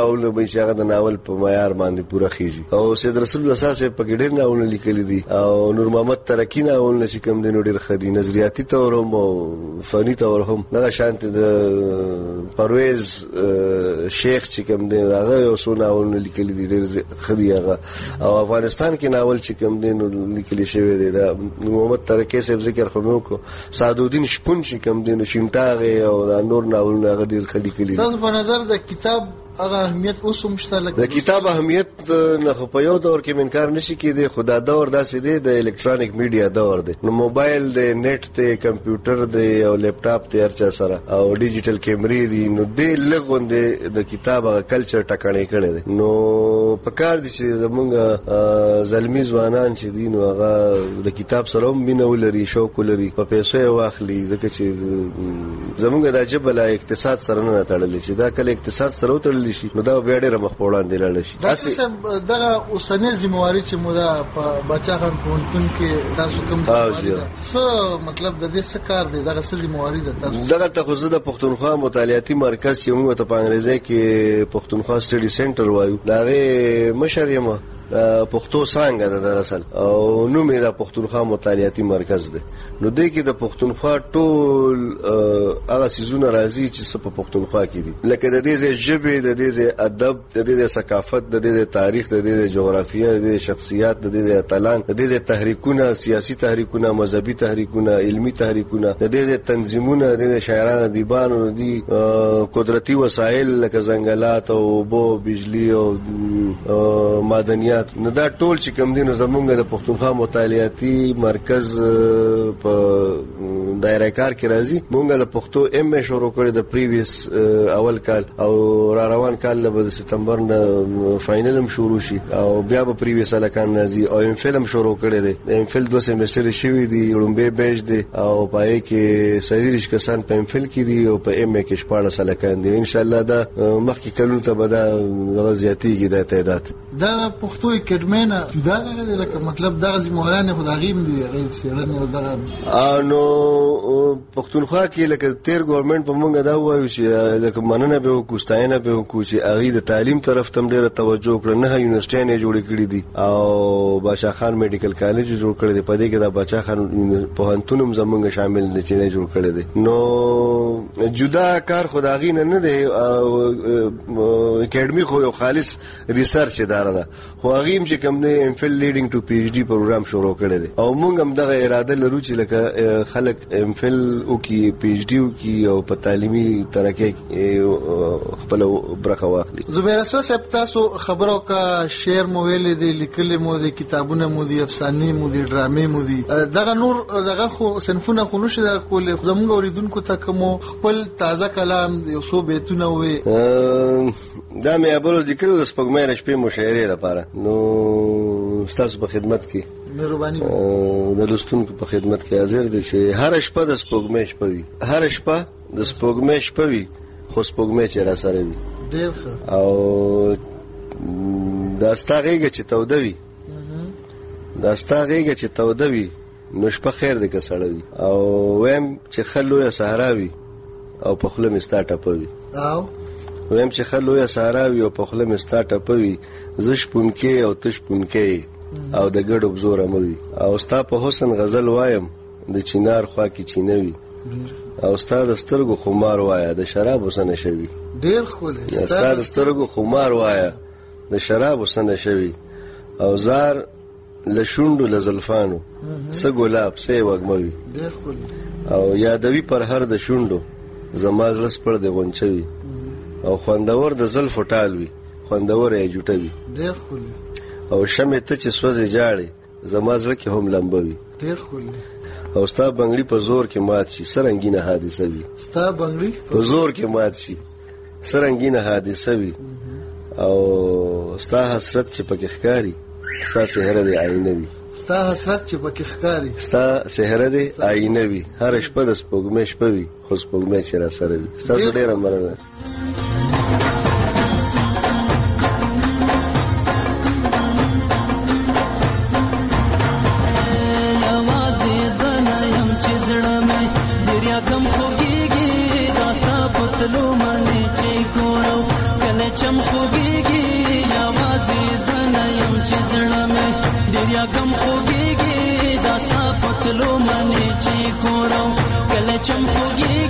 چې هغه د ناول په معیار باندې پوره خېږي. او سید رسول الله صاحب په ډېر ناولونه لیکلي دي او نور محمد ترکی ناولونه چې کوم دي نو ډېر ښه دي، نظریاتي تور هم او فني تور هم. دغه شانتې د پرویز شیخ چې کوم دی هغه یو څو ناولونه لیکلي دي ډېر ښه دي هغه. او افغانستان کې ناول چې کوم دی نو لیکلي شوی دی د محمد ترکی صاحب ذکر خو مې وکړو. سعدالدین شپون چې کوم دی نو شینټاغې او د نور ناولونه هغه ډېر ښه لیکلي دي. تاسو په نظر د کتاب هغه اهمیت اوس هم شته؟ د کتاب اهمیت نه خو په یو دور کې منکار نشي کېدی، خو دا دور داسې دی د الکترونیک میډیا دور دی. نو موبایل دی، نیټ دی، کمپیوټر دی او لیپټاپ دی هر چا سره او ډیجیټل کیمرې دي. نو دې لږ غوندې د کتاب هغه کلچر ټکانې کړی دی. نو په کار دي چې زمونږ زلمي ځوانان چې دي نو هغه د کتاب سره هم مینه ولري، شوق ولري، په پیسو یې واخلي، ځکه چې زمونږ دا ژبه له اقتصاد سره نه تړلې چې دا کله اقتصاد سره وتړل شي نو دا بیا ډېره مخ په وړاندې لاړ شي. داسې دغه اوسنۍ ذمہواري چې مو دا په بچا خان پوهنتون کې تاسو کوم څه مطلب د دې څه کار دی؟ دغه څه ذمہواري ده تاسو؟ دغه ته خو زه د پښتونخوا مطالعاتي مرکز چې موږ ته په انګریزي کې پښتونخوا سټډي سنټر وایو د هغې مشر یم. پښتو څانګه ده دراصل او نوم یې د پښتونخوا مطالعاتي مرکز دی. نو دې کې د پښتونخوا ټول هغه څیزونه راځي چې څه په پښتونخوا کې دي، لکه د دې ځای ژبې، د دې ځای ادب، د دې ځای ثقافت، د دې ځای تاریخ، د دې ځای جغرافیه، د دې ځای شخصیات، د دې ځای اتلان، د دې ځای تحریکونه، سیاسي تحریکونه، مذهبي تحریکونه، علمي تحریکونه، د دې ځای تنظیمونه، د دې ځای شاعران، ادیبان، دي قدرتي وسایل لکه ځنګلات او اوبه، بجلی او معدنیات. نو دا ټول چې کوم دي نو زمونږ د پښتونخوا مطالعاتي مرکز په دایره کار کې راځي. مونږ د پښتو ایم ای شروع کړی د پریویس اول کال او را روان کال د سپتمبر نه فاینل هم شروع شي او بیا به پریویس الکان راځي. او ایم فل هم شروع کړی دی. ایم فل دوه سیمستر شوی دی، لومبه بیچ دی او پای کې سیدریش کسان په ایم فل کې دي او په ایم ای کې شپاړس الکان دي. ان شاء الله دا مخکې کلونو ته به دا زیاتیږي د تعداد. دا پښتو اکیډمي نه دا دغه لکه مطلب دغه ځمورانه خداییم دی غیر سیرنه او دغه نو پښتونخوا کې لکه تیر ګورنمنت په مونږ دا وایو چې لکه مننه به وکوستاینه به وکو چې هغه د تعلیم طرف تم ډیره توجه کړ. نه یونیورسيټي نه جوړ کړی دي او بادشاہ خان میډیکل کالج جوړ کړی دی. په دې کې د بادشاہ خان پوهنتون زمونږ شامل دي چې نه جوړ کړی دی. نو جدا کار خدایي نه نه دی. اکیډمي خو یو خالص ریسرچ اداره ده، خو هغه هم چې کوم دی ایم فل لیډینګ ټو پی ایچ ډي پروګرام شروع کړی دی او موږ هم دغه اراده لرو چې لکه خلک ایم فل او کی پی ایچ ډي او کی او په تعلیمي ترقی خپل برخه واخلي. زبیر اسرار صاحب تاسو خبرو کا شعر مو ویل دي، لیکل مو دي، کتابونه مو دي، افسانې مو دي، ډرامې مو دي، دغه نور دغه خو صنفونه خو نشه د کول زموږ اوریدونکو ته کوم خپل تازه کلام یو څو بیتونه وي دا مې ابل ذکر د سپګمې رشپې مشاعره لپاره. نو تاسو په خدمت کې مهرباني د لستونکو په خدمت کې حاضر دي چې هر شپه د سپګمې شپه وي، هر شپه د سپګمې شپه وي، خو سپګمې چې را سره وي ډېر ښه او دا ستاغېږي چې تودوي دا ستاغېږي چې تودوي نو شپه خیر دې که سړوي او ویم چې خلوی صحراوي او په خله مستا ټپوي او ویم چې خلوی صحراوي او په خله مستا ټپوي زش پونکې او تش پونکې او د ګډو بزور اموي او ستا په حسن غزل وایم د چینار خوا کې چینوي او ستا د سترګو خمار وایا د شراب وسنه شوی ډیر خوله ستا د سترګو خمار وایا د شراب وسنه شوی او زار لشوندو لزلفانو س ګلاب سه وګموي ډیر خوله او یادوي پر هر د شوندو زما زړه پر د غونچوي او خوندور د زلفو ټالوي خوندور یې جوټوي ډیر خوله او شمه ته چې سوځي جاړي زما زړه کې هم لمبوي ډیر خوله او ستا بنگړي په زور کې مات شي سرنګینه حادثه وي ستا بنگړي په زور کې مات شي سرنګینه حادثه وي او ستا حسرت چې پکې ښکاری ستا سحر دی آینه وي ستا حسرت چې پکې ښکاری ستا سحر دی آینه وي هر شپه د سپوږمۍ شپه وي خو سپوږمۍ چې را سره وي ستاسو ډېره مننه چم خوږیږي بیا غم خوږیږي دا صافتلو منی چې کورو کله چم خوږیږي